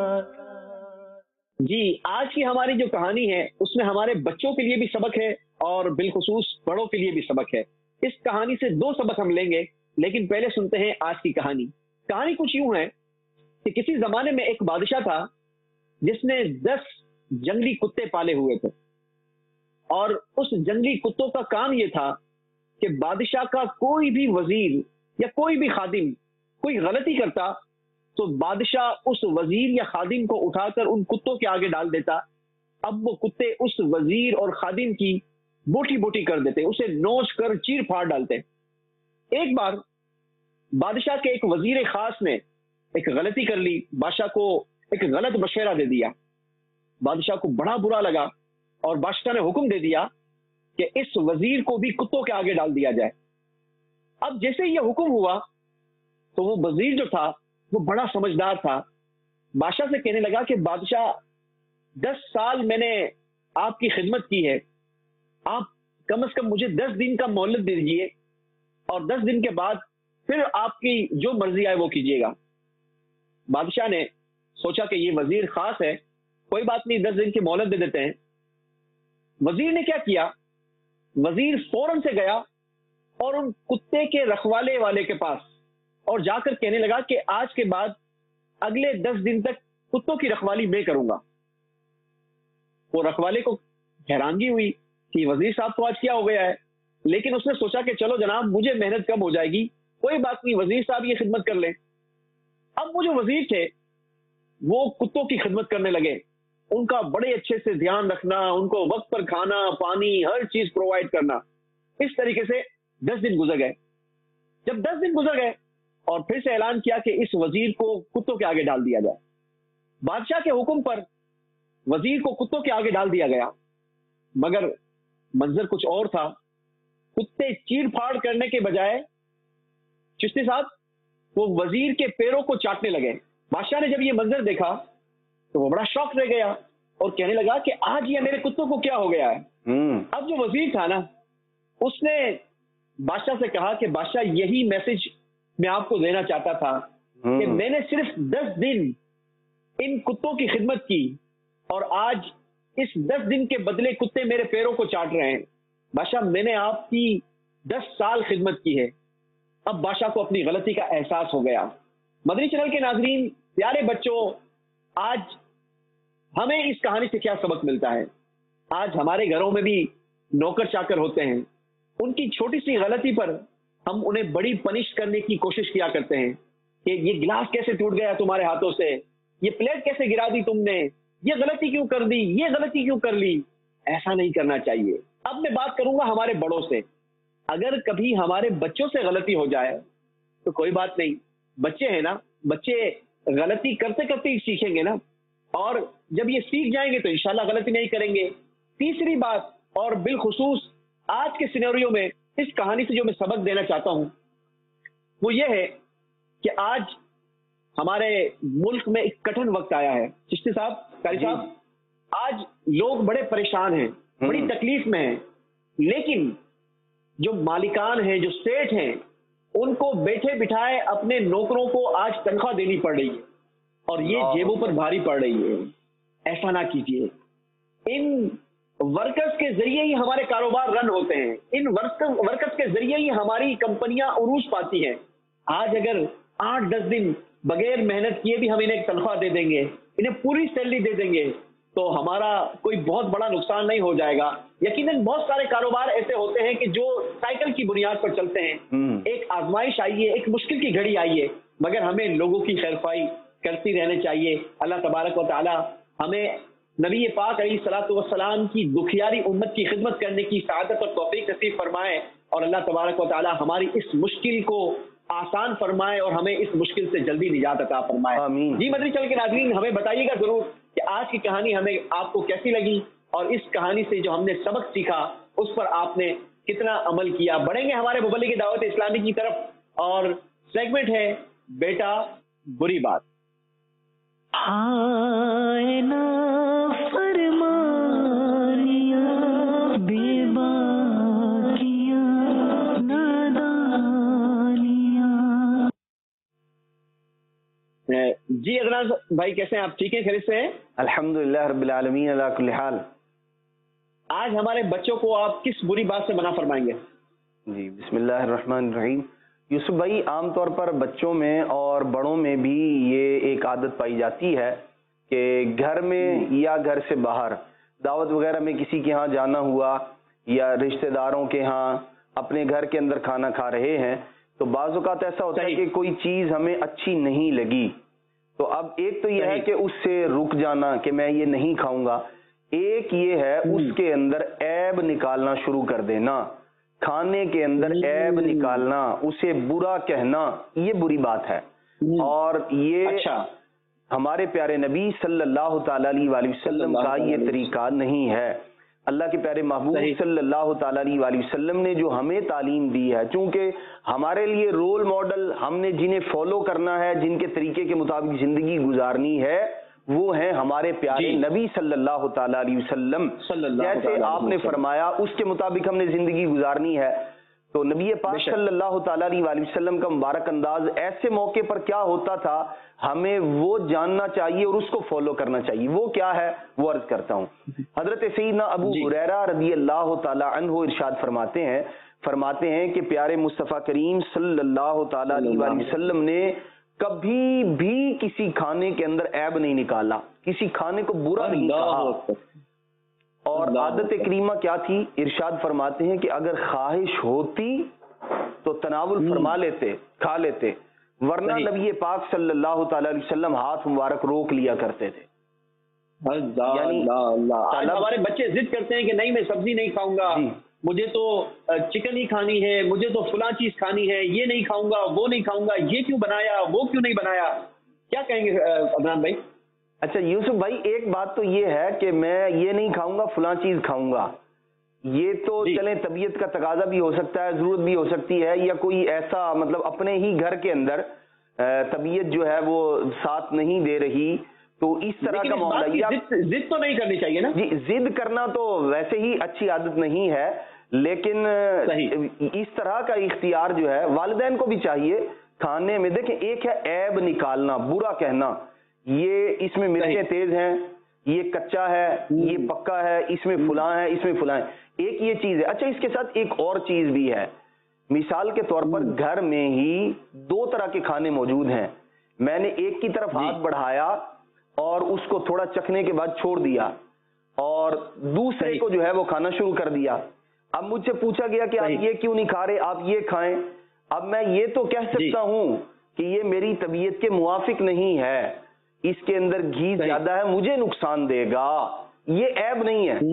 جی آج کی ہماری جو کہانی ہے اس میں ہمارے بچوں کے لیے بھی سبق ہے اور بالخصوص بڑوں کے لیے بھی سبق ہے. اس کہانی سے دو سبق ہم لیں گے لیکن پہلے سنتے ہیں آج کی کہانی. کہانی کچھ یوں ہے کہ کسی زمانے میں ایک بادشاہ تھا جس نے دس جنگلی کتے پالے ہوئے تھے اور اس جنگلی کتوں کا کام یہ تھا کہ بادشاہ کا کوئی بھی وزیر یا کوئی بھی خادم کوئی غلطی کرتا تو بادشاہ اس وزیر یا خادم کو اٹھا کر ان کتوں کے آگے ڈال دیتا. اب وہ کتے اس وزیر اور خادم کی بوٹی بوٹی کر دیتے، اسے نوچ کر چیر پھاڑ ڈالتے. ایک بار بادشاہ کے ایک وزیر خاص نے ایک غلطی کر لی، بادشاہ کو ایک غلط مشورہ دے دیا. بادشاہ کو بڑا برا لگا اور بادشاہ نے حکم دے دیا کہ اس وزیر کو بھی کتوں کے آگے ڈال دیا جائے. اب جیسے یہ حکم ہوا تو وہ وزیر جو تھا وہ بڑا سمجھدار تھا. بادشاہ سے کہنے لگا کہ بادشاہ دس سال میں نے آپ کی خدمت کی ہے، آپ کم از کم مجھے دس دن کا مہلت دے دیجیے اور دس دن کے بعد پھر آپ کی جو مرضی آئے وہ کیجیے گا. بادشاہ نے سوچا کہ یہ وزیر خاص ہے, کوئی بات نہیں, دس دن کی مہلت دے دیتے ہیں. وزیر نے کیا کیا, وزیر فوراً سے گیا اور ان کتے کے رکھوالے والے کے پاس اور جا کر کہنے لگا کہ آج کے بعد اگلے دس دن تک کتوں کی رکھوالی میں کروں گا. وہ رکھوالے کو حیرانگی ہوئی کہ وزیر صاحب تو آج کیا ہو گیا ہے, لیکن اس نے سوچا کہ چلو جناب مجھے محنت کم ہو جائے گی, کوئی بات نہیں, وزیر صاحب یہ خدمت کر لیں. اب وہ جو وزیر تھے وہ کتوں کی خدمت کرنے لگے, ان کا بڑے اچھے سے دھیان رکھنا, ان کو وقت پر کھانا پانی ہر چیز پرووائڈ کرنا. اس طریقے سے دس دن گزر گئے. جب دس دن گزر گئے اور پھر سے اعلان کیا کہ اس وزیر کو کتوں کے آگے ڈال دیا جائے. بادشاہ کے حکم پر وزیر کو کتوں کے آگے ڈال دیا گیا, مگر منظر کچھ اور تھا. کتے چیر پھاڑ کرنے کے بجائے چشتی صاحب وہ وزیر کے پیروں کو چاٹنے لگے. بادشاہ نے جب یہ منظر دیکھا تو وہ بڑا شوق رہ گیا اور کہنے لگا کہ آج یہ میرے کتوں کو کیا ہو گیا ہے. اب جو وزیر تھا نا, اس نے بادشاہ سے کہا کہ بادشاہ یہی میسج میں آپ کو دینا چاہتا تھا کہ میں نے صرف دس دن ان کتوں کی خدمت کی اور آج اس دس دن کے بدلے کتے میرے پیروں کو چاٹ رہے ہیں. بادشاہ میں نے آپ کی دس سال خدمت کی ہے. اب بادشاہ کو اپنی غلطی کا احساس ہو گیا. مدنی چینل کے ناظرین, پیارے بچوں, آج ہمیں اس کہانی سے کیا سبق ملتا ہے؟ آج ہمارے گھروں میں بھی نوکر چاکر ہوتے ہیں, ان کی چھوٹی سی غلطی پر ہم انہیں بڑی پنش کرنے کی کوشش کیا کرتے ہیں کہ یہ گلاس کیسے ٹوٹ گیا تمہارے ہاتھوں سے, یہ پلیٹ کیسے گرا دی تم نے, یہ غلطی کیوں کر دی, یہ غلطی کیوں کر لی. ایسا نہیں کرنا چاہیے. اب میں بات کروں گا ہمارے بڑوں سے. اگر کبھی ہمارے بچوں سے غلطی ہو جائے تو کوئی بات نہیں, بچے ہیں نا, بچے غلطی کرتے کرتے ہی سیکھیں گے نا, اور جب یہ سیکھ جائیں گے تو انشاءاللہ غلطی نہیں کریں گے. تیسری بات, اور بالخصوص آج کے سینیریو میں اس کہانی سے جو میں سبق دینا چاہتا ہوں وہ یہ ہے کہ آج ہمارے ملک میں ایک کٹھن وقت آیا ہے. چشتی صاحب, قاری صاحب, آج لوگ بڑے پریشان ہیں, بڑی تکلیف میں ہیں, لیکن جو مالکان ہیں, جو سیٹ ہیں, ان کو بیٹھے بٹھائے اپنے نوکروں کو آج تنخواہ دینی پڑ رہی ہے اور یہ جیبوں پر بھاری پڑ رہی ہے. ایسا نہ کیجیے. ان ورکرز کے ذریعے ہی ہمارے کاروبار رن ہوتے ہیں, ان ورکرز کے ذریعے ہی ہماری کمپنیاں عروج پاتی ہیں. آج اگر آٹھ دس دن بغیر محنت کیے بھی ہم انہیں تنخواہ دے دیں گے, انہیں پوری سیلری دے دیں گے, تو ہمارا کوئی بہت بڑا نقصان نہیں ہو جائے گا. یقیناً بہت سارے کاروبار ایسے ہوتے ہیں کہ جو سائیکل کی بنیاد پر چلتے ہیں. ایک آزمائش آئی ہے, ایک مشکل کی گھڑی آئی ہے, مگر ہمیں لوگوں کی خیرخواہی کرتی رہنے چاہیے. اللہ تبارک و تعالی ہمیں نبی پاک علیہ الصلوۃ والسلام کی دکھیاری امت کی خدمت کرنے کی سعادت اور توفیق نصیب فرمائے, اور اللہ تبارک و تعالی ہماری اس مشکل کو آسان فرمائے اور ہمیں اس مشکل سے جلدی نجات عطا فرمائے. آمین. جی مدنی چینل کے ناظرین, ہمیں بتائیے گا ضرور کہ آج کی کہانی ہمیں آپ کو کیسی لگی, اور اس کہانی سے جو ہم نے سبق سیکھا اس پر آپ نے کتنا عمل کیا. بڑھیں گے ہمارے مبلغ دعوت اسلامی کی طرف, اور سیگمنٹ ہے بیٹا بری بات. ہائے نا فرمانیاں بے باکیاں نادانیاں. جی ادنان بھائی, کیسے ہیں آپ؟ ٹھیک ہیں, خیریت سے ہیں؟ الحمدللہ رب العالمین علی کل حال. آج ہمارے بچوں کو آپ کس بری بات سے منع فرمائیں گے؟ جی بسم اللہ الرحمن الرحیم. یوسف بھائی, عام طور پر بچوں میں اور بڑوں میں بھی یہ ایک عادت پائی جاتی ہے کہ گھر میں یا گھر سے باہر دعوت وغیرہ میں کسی کے ہاں جانا ہوا یا رشتہ داروں کے ہاں اپنے گھر کے اندر کھانا کھا رہے ہیں تو بعض اوقات ایسا ہوتا ہے کہ کوئی چیز ہمیں اچھی نہیں لگی, تو اب ایک تو یہ ہے کہ اس سے رک جانا کہ میں یہ نہیں کھاؤں گا, ایک یہ ہے اس کے اندر عیب نکالنا شروع کر دینا, کھانے کے اندر عیب نکالنا, اسے برا کہنا, یہ بری بات ہے. اور یہ اچھا ہمارے پیارے نبی صلی اللہ تعالی علیہ وآلہ وسلم کا یہ طریقہ نہیں ہے. اللہ کے پیارے محبوب صلی اللہ تعالی علیہ وآلہ وسلم نے جو ہمیں تعلیم دی ہے, چونکہ ہمارے لیے رول ماڈل ہم نے جنہیں فالو کرنا ہے, جن کے طریقے کے مطابق زندگی گزارنی ہے, وہ ہیں ہمارے پیارے نبی صلی اللہ تعالی علیہ وسلم. جیسے آپ نے فرمایا اس کے مطابق ہم نے زندگی گزارنی ہے. تو نبی پاک صلی اللہ تعالیٰ علیہ وآلہ وسلم کا مبارک انداز ایسے موقع پر کیا ہوتا تھا ہمیں وہ جاننا چاہیے اور اس کو فالو کرنا چاہیے. وہ کیا ہے وہ عرض کرتا ہوں. حضرت سیدنا ابو ہریرہ رضی اللہ تعالیٰ عنہ ارشاد فرماتے ہیں فرماتے ہیں کہ پیارے مصطفیٰ کریم صلی اللہ تعالیٰ علیہ وآلہ وسلم نے کبھی بھی کسی کھانے کے اندر عیب نہیں نکالا, کسی کھانے کو برا نہیں کہا. اور عادت کریمہ کیا تھی؟ ارشاد فرماتے ہیں کہ اگر خواہش ہوتی تو تناول فرما لیتے, کھا لیتے, ورنہ نبی پاک صلی اللہ تعالی علیہ وسلم ہاتھ مبارک روک لیا کرتے تھے. یعنی ہمارے بچے ضد کرتے ہیں کہ نہیں میں سبزی نہیں کھاؤں گا, مجھے تو چکن ہی کھانی ہے, مجھے تو فلاں چیز کھانی ہے, یہ نہیں کھاؤں گا, وہ نہیں کھاؤں گا, یہ کیوں بنایا, وہ کیوں نہیں بنایا, کیا کہیں گے عدنان بھائی؟ اچھا یوسف بھائی, ایک بات تو یہ ہے کہ میں یہ نہیں کھاؤں گا فلاں چیز کھاؤں گا, یہ تو چلیں طبیعت کا تقاضا بھی ہو سکتا ہے, ضرورت بھی ہو سکتی ہے, یا کوئی ایسا مطلب اپنے ہی گھر کے اندر طبیعت جو ہے وہ ساتھ نہیں دے رہی, تو اس طرح کا معاملہ ضد تو نہیں کرنی چاہیے نا. جی ضد کرنا تو ویسے ہی اچھی عادت نہیں ہے, لیکن اس طرح کا اختیار جو ہے والدین کو بھی چاہیے کھانے میں. دیکھیں ایک ہے عیب نکالنا, برا کہنا, یہ اس میں مرچیں تیز ہیں, یہ کچا ہے, یہ پکا ہے, اس میں فلاں ہے, اس میں فلاں ہے, ایک یہ چیز ہے. اچھا اس کے ساتھ ایک اور چیز بھی ہے, مثال کے طور پر گھر میں ہی دو طرح کے کھانے موجود ہیں, میں نے ایک کی طرف ہاتھ بڑھایا اور اس کو تھوڑا چکھنے کے بعد چھوڑ دیا, اور دوسرے کو جو ہے وہ کھانا شروع کر دیا. اب مجھ سے پوچھا گیا کہ آپ یہ کیوں نہیں کھا رہے, آپ یہ کھائیں. اب میں یہ تو کہہ سکتا ہوں کہ یہ میری طبیعت کے موافق نہیں ہے, اس کے اندر گھی زیادہ ہے, مجھے نقصان دے گا, یہ عیب نہیں ہے,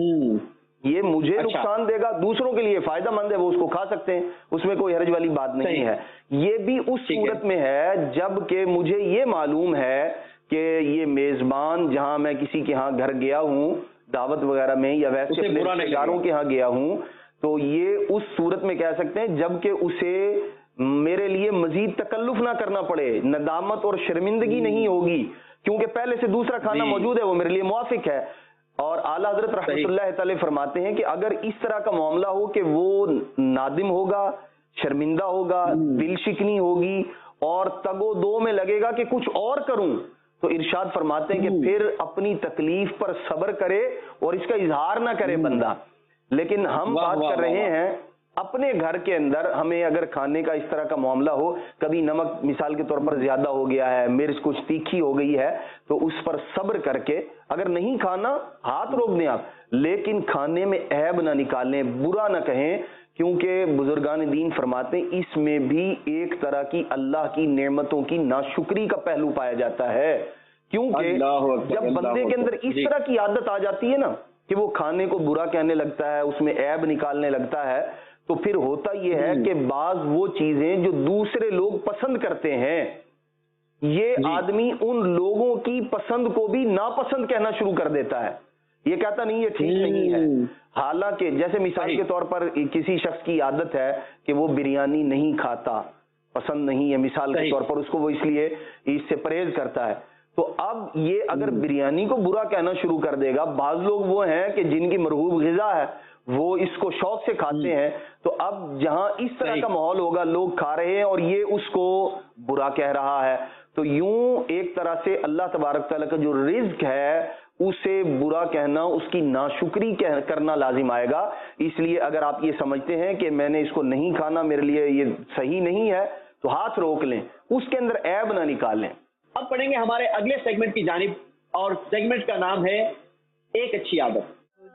یہ مجھے نقصان دے گا, دوسروں کے لیے فائدہ مند ہے, وہ اس کو کھا سکتے ہیں, اس میں کوئی حرج والی بات نہیں ہے. یہ بھی اس صورت میں ہے جب کہ مجھے یہ معلوم ہے کہ یہ میزبان جہاں میں کسی کے ہاں گھر گیا ہوں دعوت وغیرہ میں, یا ویسے اپنے رشتہ داروں کے ہاں گیا ہوں, تو یہ اس صورت میں کہہ سکتے ہیں جب کہ اسے میرے لیے مزید تکلف نہ کرنا پڑے, ندامت اور شرمندگی نہیں ہوگی, کیونکہ پہلے سے دوسرا کھانا موجود ہے, وہ میرے لیے موافق ہے. اور اعلیٰ حضرت رحمۃ اللہ تعالی فرماتے ہیں کہ اگر اس طرح کا معاملہ ہو کہ وہ نادم ہوگا, شرمندہ ہوگا, دل شکنی ہوگی اور تگ و دو میں لگے گا کہ کچھ اور کروں, تو ارشاد فرماتے ہیں کہ پھر اپنی تکلیف پر صبر کرے اور اس کا اظہار نہ کرے بندہ. لیکن ہم بات کر رہے ہیں اپنے گھر کے اندر, ہمیں اگر کھانے کا اس طرح کا معاملہ ہو, کبھی نمک مثال کے طور پر زیادہ ہو گیا ہے, مرچ کچھ تیکھی ہو گئی ہے, تو اس پر صبر کر کے اگر نہیں کھانا ہاتھ روک دیں آپ, لیکن کھانے میں عیب نہ نکالیں, برا نہ کہیں, کیونکہ بزرگان دین فرماتے ہیں اس میں بھی ایک طرح کی اللہ کی نعمتوں کی ناشکری کا پہلو پایا جاتا ہے. کیونکہ جب بندے کے اندر اس طرح کی عادت آ جاتی ہے نا کہ وہ کھانے کو برا کہنے لگتا ہے, اس میں عیب نکالنے لگتا ہے, تو پھر ہوتا یہ ہے کہ بعض وہ چیزیں جو دوسرے لوگ پسند کرتے ہیں, یہ آدمی ان لوگوں کی پسند کو بھی ناپسند کہنا شروع کر دیتا ہے, یہ کہتا نہیں یہ ٹھیک نہیں ہے. حالانکہ جیسے مثال کے طور پر کسی شخص کی عادت ہے کہ وہ بریانی نہیں کھاتا, پسند نہیں ہے مثال کے طور پر, اس کو وہ اس لیے اس سے پرہیز کرتا ہے, تو اب یہ اگر بریانی کو برا کہنا شروع کر دے گا, بعض لوگ وہ ہیں کہ جن کی مرغوب غذا ہے وہ اس کو شوق سے کھاتے ہیں, تو اب جہاں اس طرح کا ماحول ہوگا, لوگ کھا رہے ہیں اور یہ اس کو برا کہہ رہا ہے, تو یوں ایک طرح سے اللہ تبارک تعالیٰ کا جو رزق ہے اسے برا کہنا, اس کی ناشکری کرنا لازم آئے گا. اس لیے اگر آپ یہ سمجھتے ہیں کہ میں نے اس کو نہیں کھانا, میرے لیے یہ صحیح نہیں ہے, تو ہاتھ روک لیں, اس کے اندر عیب نہ نکالیں. اب پڑھیں گے ہمارے اگلے سیگمنٹ کی جانب, اور سیگمنٹ کا نام ہے ایک اچھی عادت.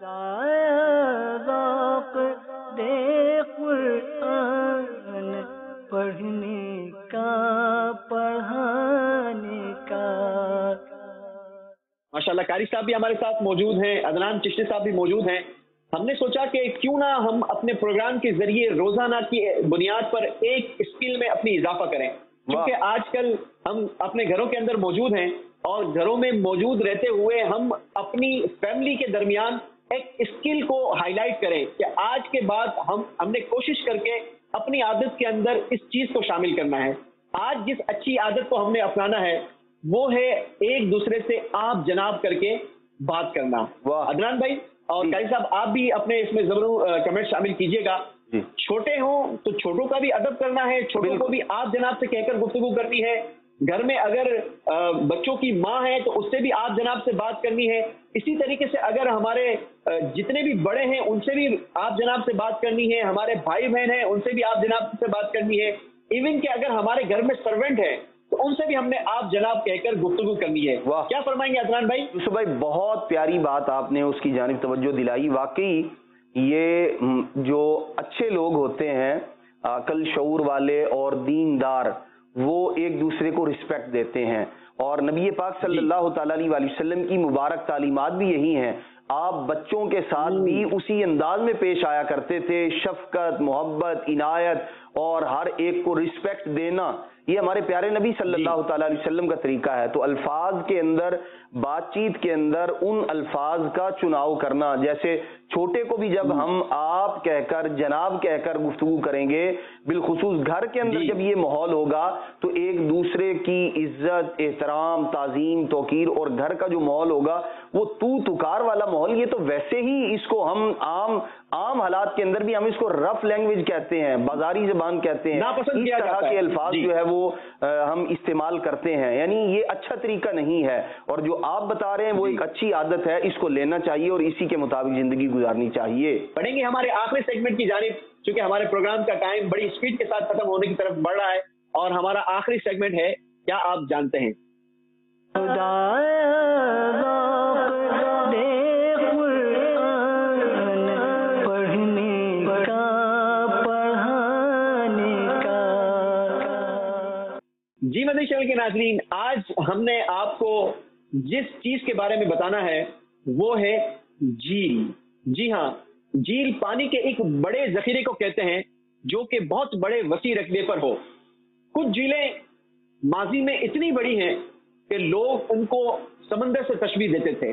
پڑھنے کا پڑھانے کا. ماشاءاللہ قاری صاحب بھی ہمارے ساتھ موجود ہیں, عدنان چشتی صاحب بھی موجود ہیں. ہم نے سوچا کہ کیوں نہ ہم اپنے پروگرام کے ذریعے روزانہ کی بنیاد پر ایک اسکل میں اپنی اضافہ کریں, کیونکہ آج کل ہم اپنے گھروں کے اندر موجود ہیں اور گھروں میں موجود رہتے ہوئے ہم اپنی فیملی کے درمیان ایک اسکل کو ہائی لائٹ کریں کہ آج کے بعد ہم ہم نے کوشش کر کے اپنی عادت کے اندر اس چیز کو شامل کرنا ہے. آج جس اچھی عادت کو ہم نے اپنانا ہے وہ ہے ایک دوسرے سے آپ جناب کر کے بات کرنا. عدنان بھائی اور قاری صاحب آپ بھی اپنے اس میں ضرور کمنٹ شامل کیجیے گا چھوٹے ہوں تو چھوٹوں کا بھی ادب کرنا ہے، چھوٹوں کو بھی آپ جناب سے کہہ کر گفتگو کرنی ہے، گھر میں اگر بچوں کی ماں ہے تو اس سے بھی آپ جناب سے بات کرنی ہے، اسی طریقے سے اگر ہمارے جتنے بھی بڑے ہیں ان سے بھی آپ جناب سے بات کرنی ہے، ہمارے بھائی بہن ہیں ان سے بھی آپ جناب سے بات کرنی ہے، ایون کہ اگر ہمارے گھر میں سرونٹ ہے تو ان سے بھی ہم نے آپ جناب کہہ کر گفتگو کرنی ہے۔ کیا فرمائیں گے عدنان بھائی؟ یوسف بھائی بہت پیاری بات آپ نے اس کی جانب توجہ دلائی، واقعی یہ جو اچھے لوگ ہوتے ہیں، عقل شعور والے اور دیندار، وہ ایک دوسرے کو رسپیکٹ دیتے ہیں، اور نبی پاک صلی اللہ تعالی علیہ وسلم کی مبارک تعلیمات بھی یہی ہیں۔ آپ بچوں کے ساتھ بھی اسی انداز میں پیش آیا کرتے تھے، شفقت، محبت، عنایت اور ہر ایک کو رسپیکٹ دینا، یہ ہمارے پیارے نبی صلی اللہ تعالی علیہ وسلم کا طریقہ ہے۔ تو الفاظ کے اندر، بات چیت کے اندر ان الفاظ کا چناؤ کرنا، جیسے چھوٹے کو بھی جب ہم آپ کہہ کر، جناب کہہ کر گفتگو کریں گے، بالخصوص گھر کے اندر جب یہ ماحول ہوگا تو ایک دوسرے کی عزت، احترام، تعظیم، توقیر، اور گھر کا جو ماحول ہوگا وہ تو تکار والا ماحول، یہ تو ویسے ہی اس کو ہم عام عام حالات کے اندر بھی ہم اس کو رف لینگویج کہتے ہیں، بازاری زبان کہتے ہیں، اس طرح کے الفاظ جو ہے وہ ہم استعمال کرتے ہیں، یعنی یہ اچھا طریقہ نہیں ہے، اور جو آپ بتا رہے ہیں وہ ایک اچھی عادت ہے، اس کو لینا چاہیے اور اسی کے مطابق زندگی گزارنی چاہیے۔ پڑھیں گے ہمارے آخری سیگمنٹ کی جانب، چونکہ ہمارے پروگرام کا ٹائم بڑی اسپیڈ کے ساتھ ختم ہونے کی طرف بڑھ رہا ہے، اور ہمارا آخری سیگمنٹ ہے کیا آپ جانتے ہیں۔ جی مدنی چینل کے ناظرین، آج ہم نے آپ کو جس چیز کے بارے میں بتانا ہے وہ ہے جھیل۔ جی ہاں، جھیل پانی کے ایک بڑے ذخیرے کو کہتے ہیں جو کہ بہت بڑے وسیع رقبے پر ہو۔ کچھ جھیلیں ماضی میں اتنی بڑی ہیں کہ لوگ ان کو سمندر سے تشبیہ دیتے تھے۔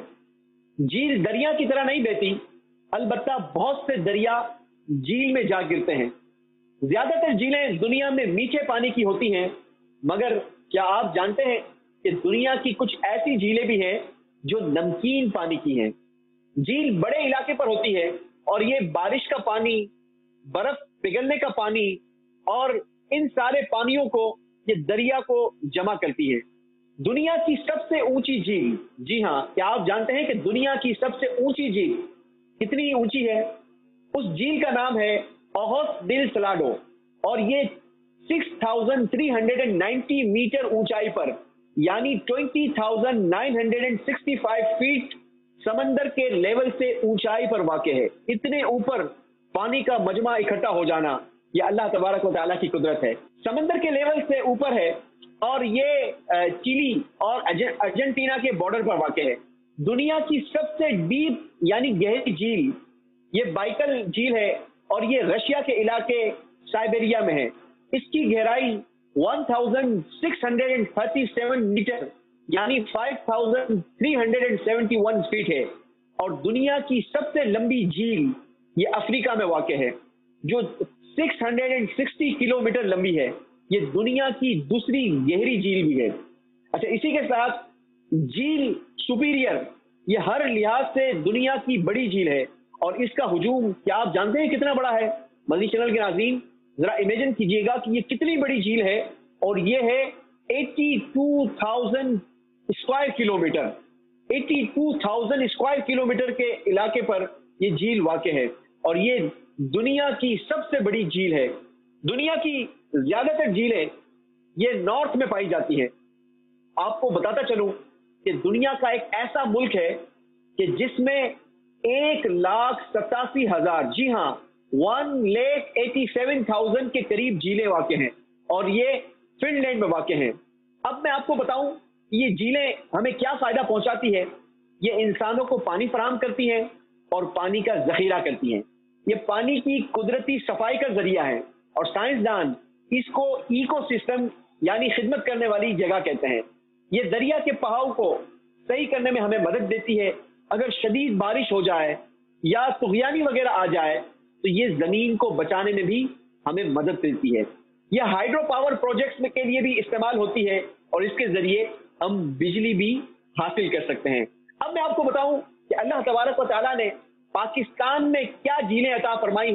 جھیل دریا کی طرح نہیں بہتی، البتہ بہت سے دریا جھیل میں جا گرتے ہیں۔ زیادہ تر جھیلیں دنیا میں میٹھے پانی کی ہوتی ہیں، مگر کیا آپ جانتے ہیں کہ دنیا کی کچھ ایسی جھیلیں بھی ہیں جو نمکین پانی کی ہیں۔ جھیل بڑے علاقے پر ہوتی ہے اور یہ بارش کا پانی، برف پگھلنے کا پانی اور ان سارے پانیوں کو یہ دریا کو جمع کرتی ہے۔ دنیا کی سب سے اونچی جھیل، جی ہاں، کیا آپ جانتے ہیں کہ دنیا کی سب سے اونچی جھیل کتنی اونچی ہے؟ اس جھیل کا نام ہے اوہوس ڈیل سلاڈو، اور یہ six thousand three hundred and ninety metre اونچائی پر، یعنی twenty thousand nine hundred and sixty five feet سمندر کے لیول سے اونچائی پر واقع ہے۔ اتنے اوپر پانی کا مجمع اکٹھا ہو جانا یہ اللہ تبارک و تعالیٰ کی قدرت ہے۔ سمندر کے لیول سے اوپر ہے اور یہ چلی اور ارجنٹینا کے بارڈر پر واقع ہے۔ دنیا کی سب سے ڈیپ یعنی گہری جھیل یہ بائیکل جھیل ہے، اور یہ رشیا کے علاقے سائبیریا میں ہے۔ اس کی گہرائی one thousand six hundred and thirty seven metre یعنی five thousand three hundred and seventy one feet ہے، اور دنیا کی سب سے لمبی جھیل یہ افریقہ میں واقع ہے جو six hundred and sixty kilometre لمبی ہے۔ یہ دنیا کی دوسری گہری جھیل بھی ہے۔ اچھا، اسی کے ساتھ جھیل سپیریئر یہ ہر لحاظ سے دنیا کی بڑی جھیل ہے، اور اس کا حجم کیا آپ جانتے ہیں کتنا بڑا ہے؟ مدنی چینل کے ناظرین ذرا امیجن کیجئے گا کہ یہ کتنی بڑی جھیل ہے، اور یہ ہے eighty two thousand square kilometre eighty two thousand square kilometre کے علاقے پر یہ جھیل واقع ہے، اور یہ دنیا کی سب سے بڑی جھیل ہے۔ دنیا کی زیادہ تر جھیلیں یہ نارتھ میں پائی جاتی ہیں۔ آپ کو بتاتا چلوں کہ دنیا کا ایک ایسا ملک ہے کہ جس میں ایک لاکھ ستاسی ہزار جی ہاں one lakh eighty seven thousand کے قریب جھیلیں واقع ہیں، اور یہ فن لینڈ میں واقع ہیں۔ اب میں آپ کو بتاؤں یہ جھیلیں ہمیں کیا فائدہ پہنچاتی ہے۔ یہ انسانوں کو پانی فراہم کرتی ہیں اور پانی کا ذخیرہ کرتی ہیں۔ یہ پانی کی قدرتی صفائی کا ذریعہ ہے، اور سائنسدان اس کو ایکو سسٹم یعنی خدمت کرنے والی جگہ کہتے ہیں۔ یہ دریا کے بہاؤ کو صحیح کرنے میں ہمیں مدد دیتی ہے۔ اگر شدید بارش ہو جائے یا طغیانی وغیرہ آ جائے تو یہ زمین کو بچانے میں بھی ہمیں مدد دیتی ہے۔ یہ ہائیڈرو پاور پروجیکٹس کے لیے بھی استعمال ہوتی ہے، اور اس کے ذریعے ہم بجلی بھی حاصل کر سکتے ہیں۔ اب میں آپ کو بتاؤں کہ اللہ تبارک و تعالیٰ نے پاکستان میں کیا جھیلیں عطا فرمائی ہیں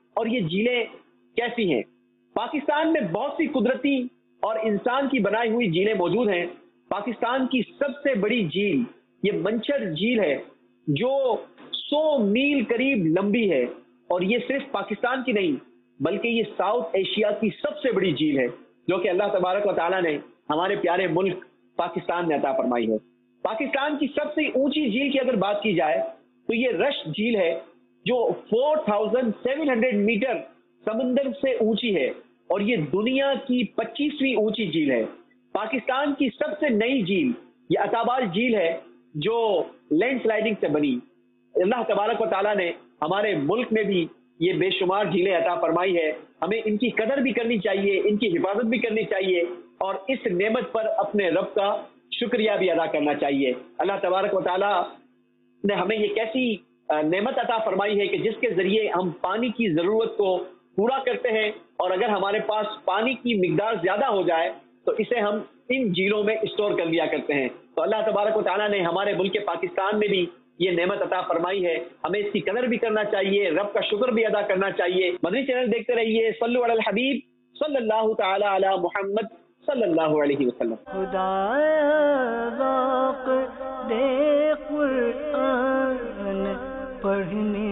اور یہ جھیلیں کیسی ہیں؟ پاکستان میں بہت سی قدرتی اور انسان کی بنائی ہوئی جھیلیں موجود ہیں۔ پاکستان کی سب سے بڑی جھیل یہ منچر جھیل ہے جو سو میل قریب لمبی ہے، اور یہ صرف پاکستان کی نہیں بلکہ یہ ساؤتھ ایشیا کی سب سے بڑی جھیل ہے جو کہ اللہ تبارک و تعالیٰ نے ہمارے پیارے ملک پاکستان میں عطا فرمائی ہے۔ پاکستان کی سب سے اونچی جھیل کی اگر بات کی جائے تو یہ رشت جھیل ہے جو four thousand seven hundred metre سمندر سے اونچی ہے، اور یہ دنیا کی پچیسویں اونچی جھیل ہے۔ پاکستان کی سب سے نئی جھیل یہ اتابال جھیل ہے جو لینڈ سلائڈنگ سے بنی۔ اللہ تبارک و تعالیٰ نے ہمارے ملک میں بھی یہ بے شمار جھیلیں عطا فرمائی ہے، ہمیں ان کی قدر بھی کرنی چاہیے، ان کی حفاظت بھی کرنی چاہیے، اور اس نعمت پر اپنے رب کا شکریہ بھی ادا کرنا چاہیے۔ اللہ تبارک و تعالیٰ نے ہمیں یہ کیسی نعمت عطا فرمائی ہے کہ جس کے ذریعے ہم پانی کی ضرورت کو پورا کرتے ہیں، اور اگر ہمارے پاس پانی کی مقدار زیادہ ہو جائے تو اسے ہم ان جھیلوں میں اسٹور کر لیا کرتے ہیں۔ تو اللہ تبارک و تعالیٰ نے ہمارے ملک پاکستان میں بھی یہ نعمت عطا فرمائی ہے، ہمیں اس کی قدر بھی کرنا چاہیے، رب کا شکر بھی ادا کرنا چاہیے۔ مدنی چینل دیکھتے رہیے، صلو علی الحبیب صلی اللہ تعالی علی محمد صلی اللہ علیہ وسلم۔ خدایا ذوق دے قرآن پڑھنے